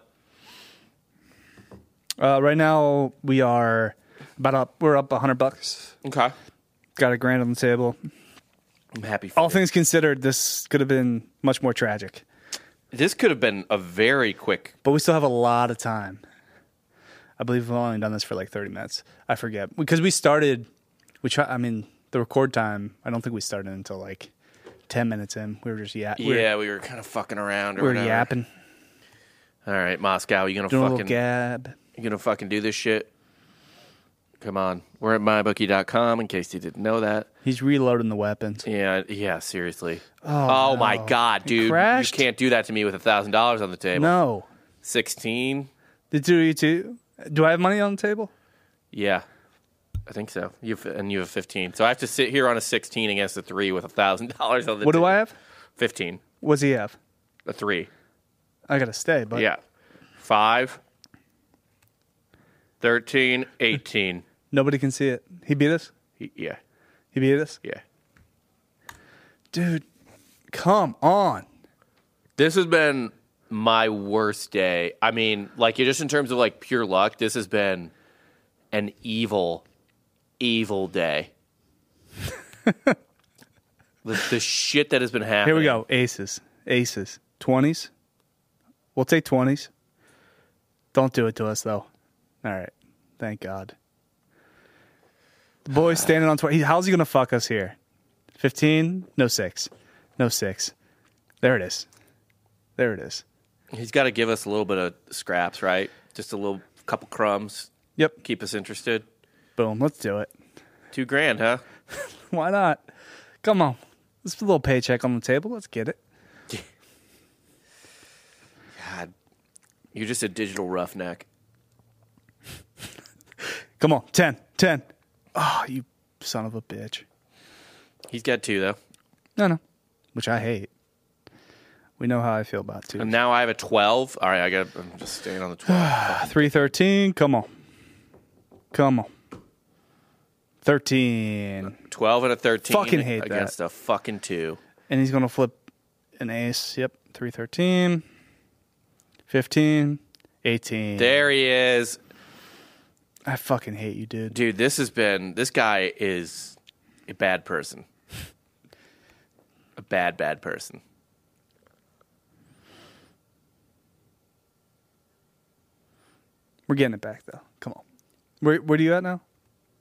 [SPEAKER 3] Uh, right now we are about up. We're up a hundred bucks.
[SPEAKER 2] Okay.
[SPEAKER 3] Got a grand on the table.
[SPEAKER 2] I'm happy for
[SPEAKER 3] All
[SPEAKER 2] you.
[SPEAKER 3] things considered, this could have been much more tragic,
[SPEAKER 2] This could have been a very quick.
[SPEAKER 3] but we still have a lot of time. I believe we've only done this for like thirty minutes. I forget because we started. We try. I mean, the record time. I don't think we started until like ten minutes in. We were just yeah. We were,
[SPEAKER 2] Yeah, we were kind of fucking around or
[SPEAKER 3] we were
[SPEAKER 2] whatever.
[SPEAKER 3] yapping,
[SPEAKER 2] All right, Moscow, you gonna
[SPEAKER 3] doing a
[SPEAKER 2] fucking
[SPEAKER 3] little gab.
[SPEAKER 2] you gonna fucking do this shit? Come on, we're at my bookie dot com. In case you didn't know that.
[SPEAKER 3] He's reloading the weapons.
[SPEAKER 2] Yeah, yeah, seriously.
[SPEAKER 3] Oh,
[SPEAKER 2] Oh, my
[SPEAKER 3] no.
[SPEAKER 2] God,
[SPEAKER 3] It
[SPEAKER 2] dude! You
[SPEAKER 3] crashed?
[SPEAKER 2] can't do that to me with a thousand dollars on the table.
[SPEAKER 3] No,
[SPEAKER 2] Sixteen.
[SPEAKER 3] did do you too? Do I have money on the table?
[SPEAKER 2] Yeah, I think so. You have, and you have fifteen. So I have to sit here on a sixteen against a three with a thousand dollars on the.
[SPEAKER 3] What do
[SPEAKER 2] table.
[SPEAKER 3] I have?
[SPEAKER 2] Fifteen.
[SPEAKER 3] What does he have?
[SPEAKER 2] A three.
[SPEAKER 3] I gotta stay, but
[SPEAKER 2] Yeah. Five. Thirteen. Eighteen.
[SPEAKER 3] nobody can see it. He beat us.
[SPEAKER 2] Y- yeah.
[SPEAKER 3] He beat us,
[SPEAKER 2] Yeah.
[SPEAKER 3] dude. Come on.
[SPEAKER 2] This has been my worst day. I mean, like, just in terms of like pure luck, this has been an evil, evil day. the, the shit that has been happening.
[SPEAKER 3] Here we go. Aces. Aces. Twenties. We'll take twenties. Don't do it to us though. All right. Thank God. The boy's standing on twenty. How's he gonna fuck us here? Fifteen. No six. No six. There it is. There it is.
[SPEAKER 2] He's got to give us a little bit of scraps, right? Just a little couple crumbs.
[SPEAKER 3] Yep.
[SPEAKER 2] Keep us interested.
[SPEAKER 3] Boom. Let's do it.
[SPEAKER 2] Two grand, huh?
[SPEAKER 3] Why not? Come on. Let's put a little paycheck on the table. Let's get it.
[SPEAKER 2] God, you're just a digital roughneck.
[SPEAKER 3] Come on. Ten. Ten. Oh, you son of a bitch.
[SPEAKER 2] He's got two though,
[SPEAKER 3] No, no. Which I hate. We know how I feel about two.
[SPEAKER 2] and now I have a twelve. All right, I got. I'm just staying on the twelve.
[SPEAKER 3] three thirteen. Come on. Come on. thirteen.
[SPEAKER 2] Twelve and a thirteen.
[SPEAKER 3] Fucking hate that.
[SPEAKER 2] against a fucking two.
[SPEAKER 3] And he's going to flip an ace. Yep. three thirteen. fifteen. eighteen.
[SPEAKER 2] There he is,
[SPEAKER 3] I fucking hate you, dude.
[SPEAKER 2] dude. This has been. This guy is a bad person. A bad, bad person.
[SPEAKER 3] We're getting it back, though. Come on. Where, where are you at now?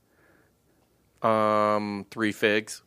[SPEAKER 2] Um, three figs.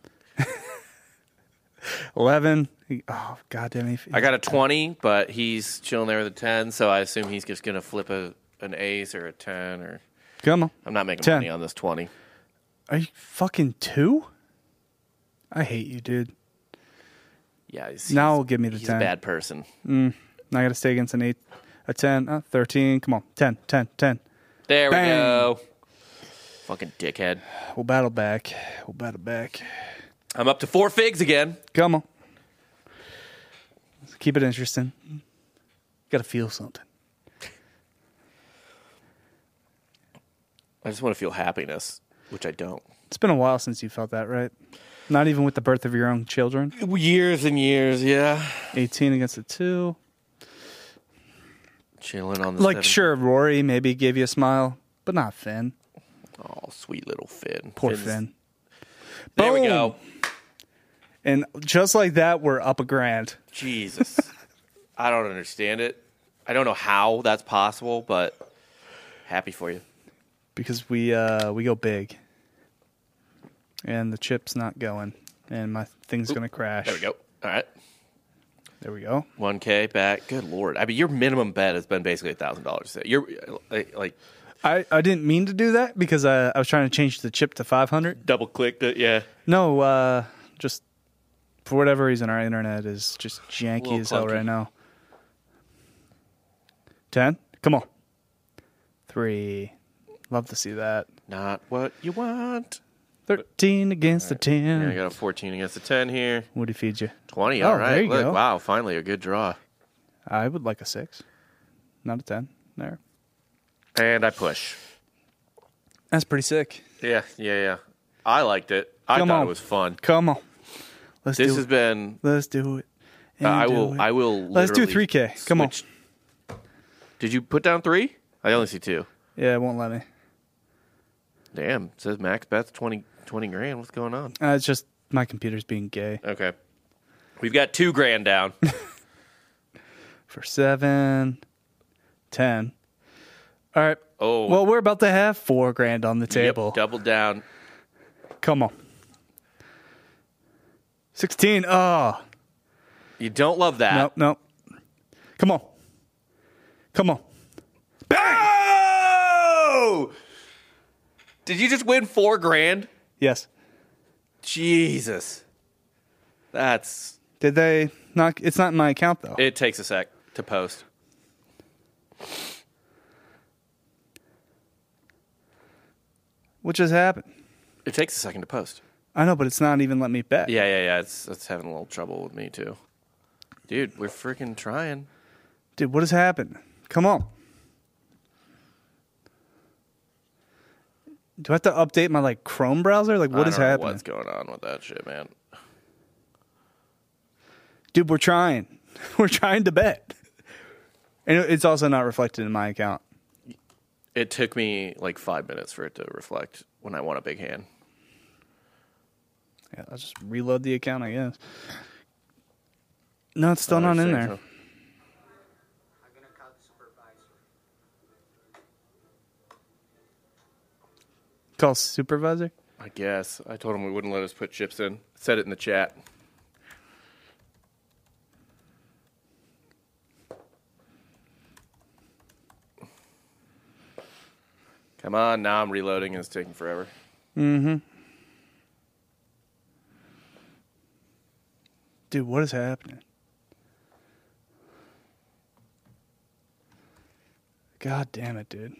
[SPEAKER 3] eleven. Oh, goddamn. He,
[SPEAKER 2] I got a twenty, but he's chilling there with a ten, so I assume he's just gonna flip a an ace or a ten, or
[SPEAKER 3] Come on.
[SPEAKER 2] I'm not making
[SPEAKER 3] ten.
[SPEAKER 2] money on this twenty.
[SPEAKER 3] Are you fucking two? I hate you, dude.
[SPEAKER 2] Yeah, he's,
[SPEAKER 3] Now
[SPEAKER 2] he's-
[SPEAKER 3] give me the
[SPEAKER 2] he's
[SPEAKER 3] ten.
[SPEAKER 2] a bad person.
[SPEAKER 3] Now I got to stay against an eight, a ten, uh, thirteen. Come on. ten, ten, ten.
[SPEAKER 2] There
[SPEAKER 3] Bang.
[SPEAKER 2] we go. Fucking dickhead.
[SPEAKER 3] We'll battle back. We'll battle back.
[SPEAKER 2] I'm up to four figs again.
[SPEAKER 3] Come on. Let's keep it interesting. Got to feel something.
[SPEAKER 2] I just want to feel happiness, which I don't.
[SPEAKER 3] It's been a while since you felt that, right? Not even with the birth of your own children?
[SPEAKER 2] Years and years, yeah.
[SPEAKER 3] eighteen against the two.
[SPEAKER 2] Chilling on the
[SPEAKER 3] Like,
[SPEAKER 2] seven.
[SPEAKER 3] sure, Rory maybe gave you a smile, but not Finn.
[SPEAKER 2] Oh, sweet little Finn.
[SPEAKER 3] Poor
[SPEAKER 2] Finn's-
[SPEAKER 3] Finn.
[SPEAKER 2] There we
[SPEAKER 3] Boom.
[SPEAKER 2] go.
[SPEAKER 3] And just like that, we're up a grand.
[SPEAKER 2] Jesus. I don't understand it. I don't know how that's possible, but happy for you.
[SPEAKER 3] Because we uh, we go big. And the chip's not going. And my thing's going to crash.
[SPEAKER 2] There we go. All right.
[SPEAKER 3] There we go.
[SPEAKER 2] one K back. Good Lord. I mean, your minimum bet has been basically one thousand dollars. You're like, like
[SPEAKER 3] I, I didn't mean to do that because I, I was trying to change the chip to five hundred.
[SPEAKER 2] double clicked it, yeah.
[SPEAKER 3] No, uh, just for whatever reason, our internet is just janky
[SPEAKER 2] Little
[SPEAKER 3] as hell
[SPEAKER 2] clunky.
[SPEAKER 3] right now. ten? Come on. Three. Love to see that.
[SPEAKER 2] Not what you want.
[SPEAKER 3] thirteen against the ten.
[SPEAKER 2] Yeah, I got a fourteen against the ten here.
[SPEAKER 3] What do you feed you?
[SPEAKER 2] twenty,
[SPEAKER 3] Oh,
[SPEAKER 2] all right.
[SPEAKER 3] there you
[SPEAKER 2] Look,
[SPEAKER 3] go.
[SPEAKER 2] wow, finally a good draw.
[SPEAKER 3] I would like a six. Not a ten. There.
[SPEAKER 2] And I push.
[SPEAKER 3] That's pretty sick.
[SPEAKER 2] Yeah, yeah, yeah. I liked it. I
[SPEAKER 3] Come
[SPEAKER 2] thought
[SPEAKER 3] on.
[SPEAKER 2] it was fun.
[SPEAKER 3] Come on. Let's
[SPEAKER 2] This
[SPEAKER 3] do
[SPEAKER 2] has
[SPEAKER 3] it.
[SPEAKER 2] been.
[SPEAKER 3] Let's do it.
[SPEAKER 2] Uh, I
[SPEAKER 3] And do
[SPEAKER 2] will.
[SPEAKER 3] it.
[SPEAKER 2] I will.
[SPEAKER 3] Let's do
[SPEAKER 2] literally
[SPEAKER 3] three K. Come on.
[SPEAKER 2] switch- Did you put down three? I only see two.
[SPEAKER 3] Yeah, it won't let me.
[SPEAKER 2] Damn. It says max bets twenty, twenty grand. What's going on?
[SPEAKER 3] Uh, it's just my computer's being gay.
[SPEAKER 2] Okay. We've got two grand down.
[SPEAKER 3] For seven, ten. All right.
[SPEAKER 2] Oh.
[SPEAKER 3] Well, we're about to have four grand on the table.
[SPEAKER 2] Yep, double down.
[SPEAKER 3] Come on. sixteen. Oh.
[SPEAKER 2] You don't love that.
[SPEAKER 3] Nope, nope. Come on. Come on.
[SPEAKER 2] Oh! Did you just win four grand?
[SPEAKER 3] Yes.
[SPEAKER 2] Jesus. That's.
[SPEAKER 3] Did they not? It's not in my account, though.
[SPEAKER 2] It takes a sec to post.
[SPEAKER 3] What just happened?
[SPEAKER 2] It takes a second to post.
[SPEAKER 3] I know, but it's not even letting me bet.
[SPEAKER 2] Yeah, yeah, yeah. It's it's having a little trouble with me too. Dude, we're freaking trying.
[SPEAKER 3] Dude, what has happened? Come on. Do I have to update my like Chrome browser? Like, what
[SPEAKER 2] I
[SPEAKER 3] is
[SPEAKER 2] don't know
[SPEAKER 3] happening?
[SPEAKER 2] What's going on with that shit, man?
[SPEAKER 3] Dude, we're trying. We're trying to bet. And it's also not reflected in my account.
[SPEAKER 2] It took me like five minutes for it to reflect when I won a big hand.
[SPEAKER 3] Yeah, I'll just reload the account, I guess. No, it's still
[SPEAKER 2] Oh,
[SPEAKER 3] not
[SPEAKER 2] they're
[SPEAKER 3] in
[SPEAKER 2] saying
[SPEAKER 3] there.
[SPEAKER 2] so.
[SPEAKER 4] I'm gonna call the supervisor.
[SPEAKER 3] Call supervisor?
[SPEAKER 2] I guess. I told him we wouldn't let us put chips in. Said it in the chat. Come on, now I'm reloading and it's taking forever.
[SPEAKER 3] Mm-hmm. Dude, what is happening? God damn it, dude.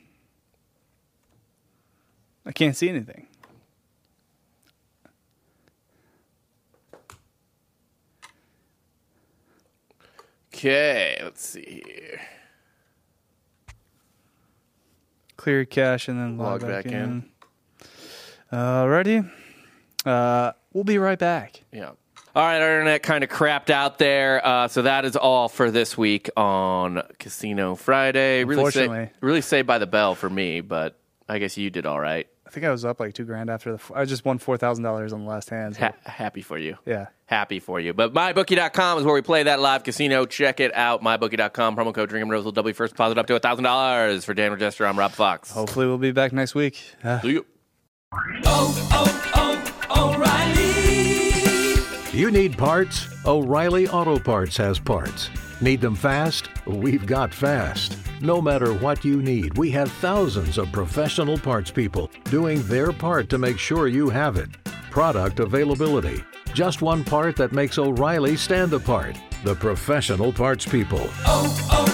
[SPEAKER 3] I can't see anything.
[SPEAKER 2] Okay, let's see here.
[SPEAKER 3] Clear your cache and then log,
[SPEAKER 2] Log
[SPEAKER 3] back,
[SPEAKER 2] back
[SPEAKER 3] in.
[SPEAKER 2] in.
[SPEAKER 3] Alrighty. Uh, we'll be right back.
[SPEAKER 2] Yeah. All right, our internet kind of crapped out there. Uh, so that is all for this week on Casino Friday. Really,
[SPEAKER 3] Unfortunately.
[SPEAKER 2] sa- really saved by the bell for me, but I guess you did all right.
[SPEAKER 3] I think I was up like two grand after the. F- I just won four thousand dollars on the last hand. So,
[SPEAKER 2] Ha- happy for you.
[SPEAKER 3] yeah.
[SPEAKER 2] Happy for you. But my bookie dot com is where we play that live casino. Check it out. my bookie dot com. Promo code Drinking Rose will double your first deposit up to one thousand dollars. For Dan Regester, I'm Rob Fox.
[SPEAKER 3] Hopefully, we'll be back next week. Uh,
[SPEAKER 2] See you.
[SPEAKER 5] You need parts? O'Reilly Auto Parts has parts. Need them fast? We've got fast. No matter what you need, we have thousands of professional parts people doing their part to make sure you have it. Product availability. Just one part that makes O'Reilly stand apart. The professional parts people.
[SPEAKER 6] oh, oh,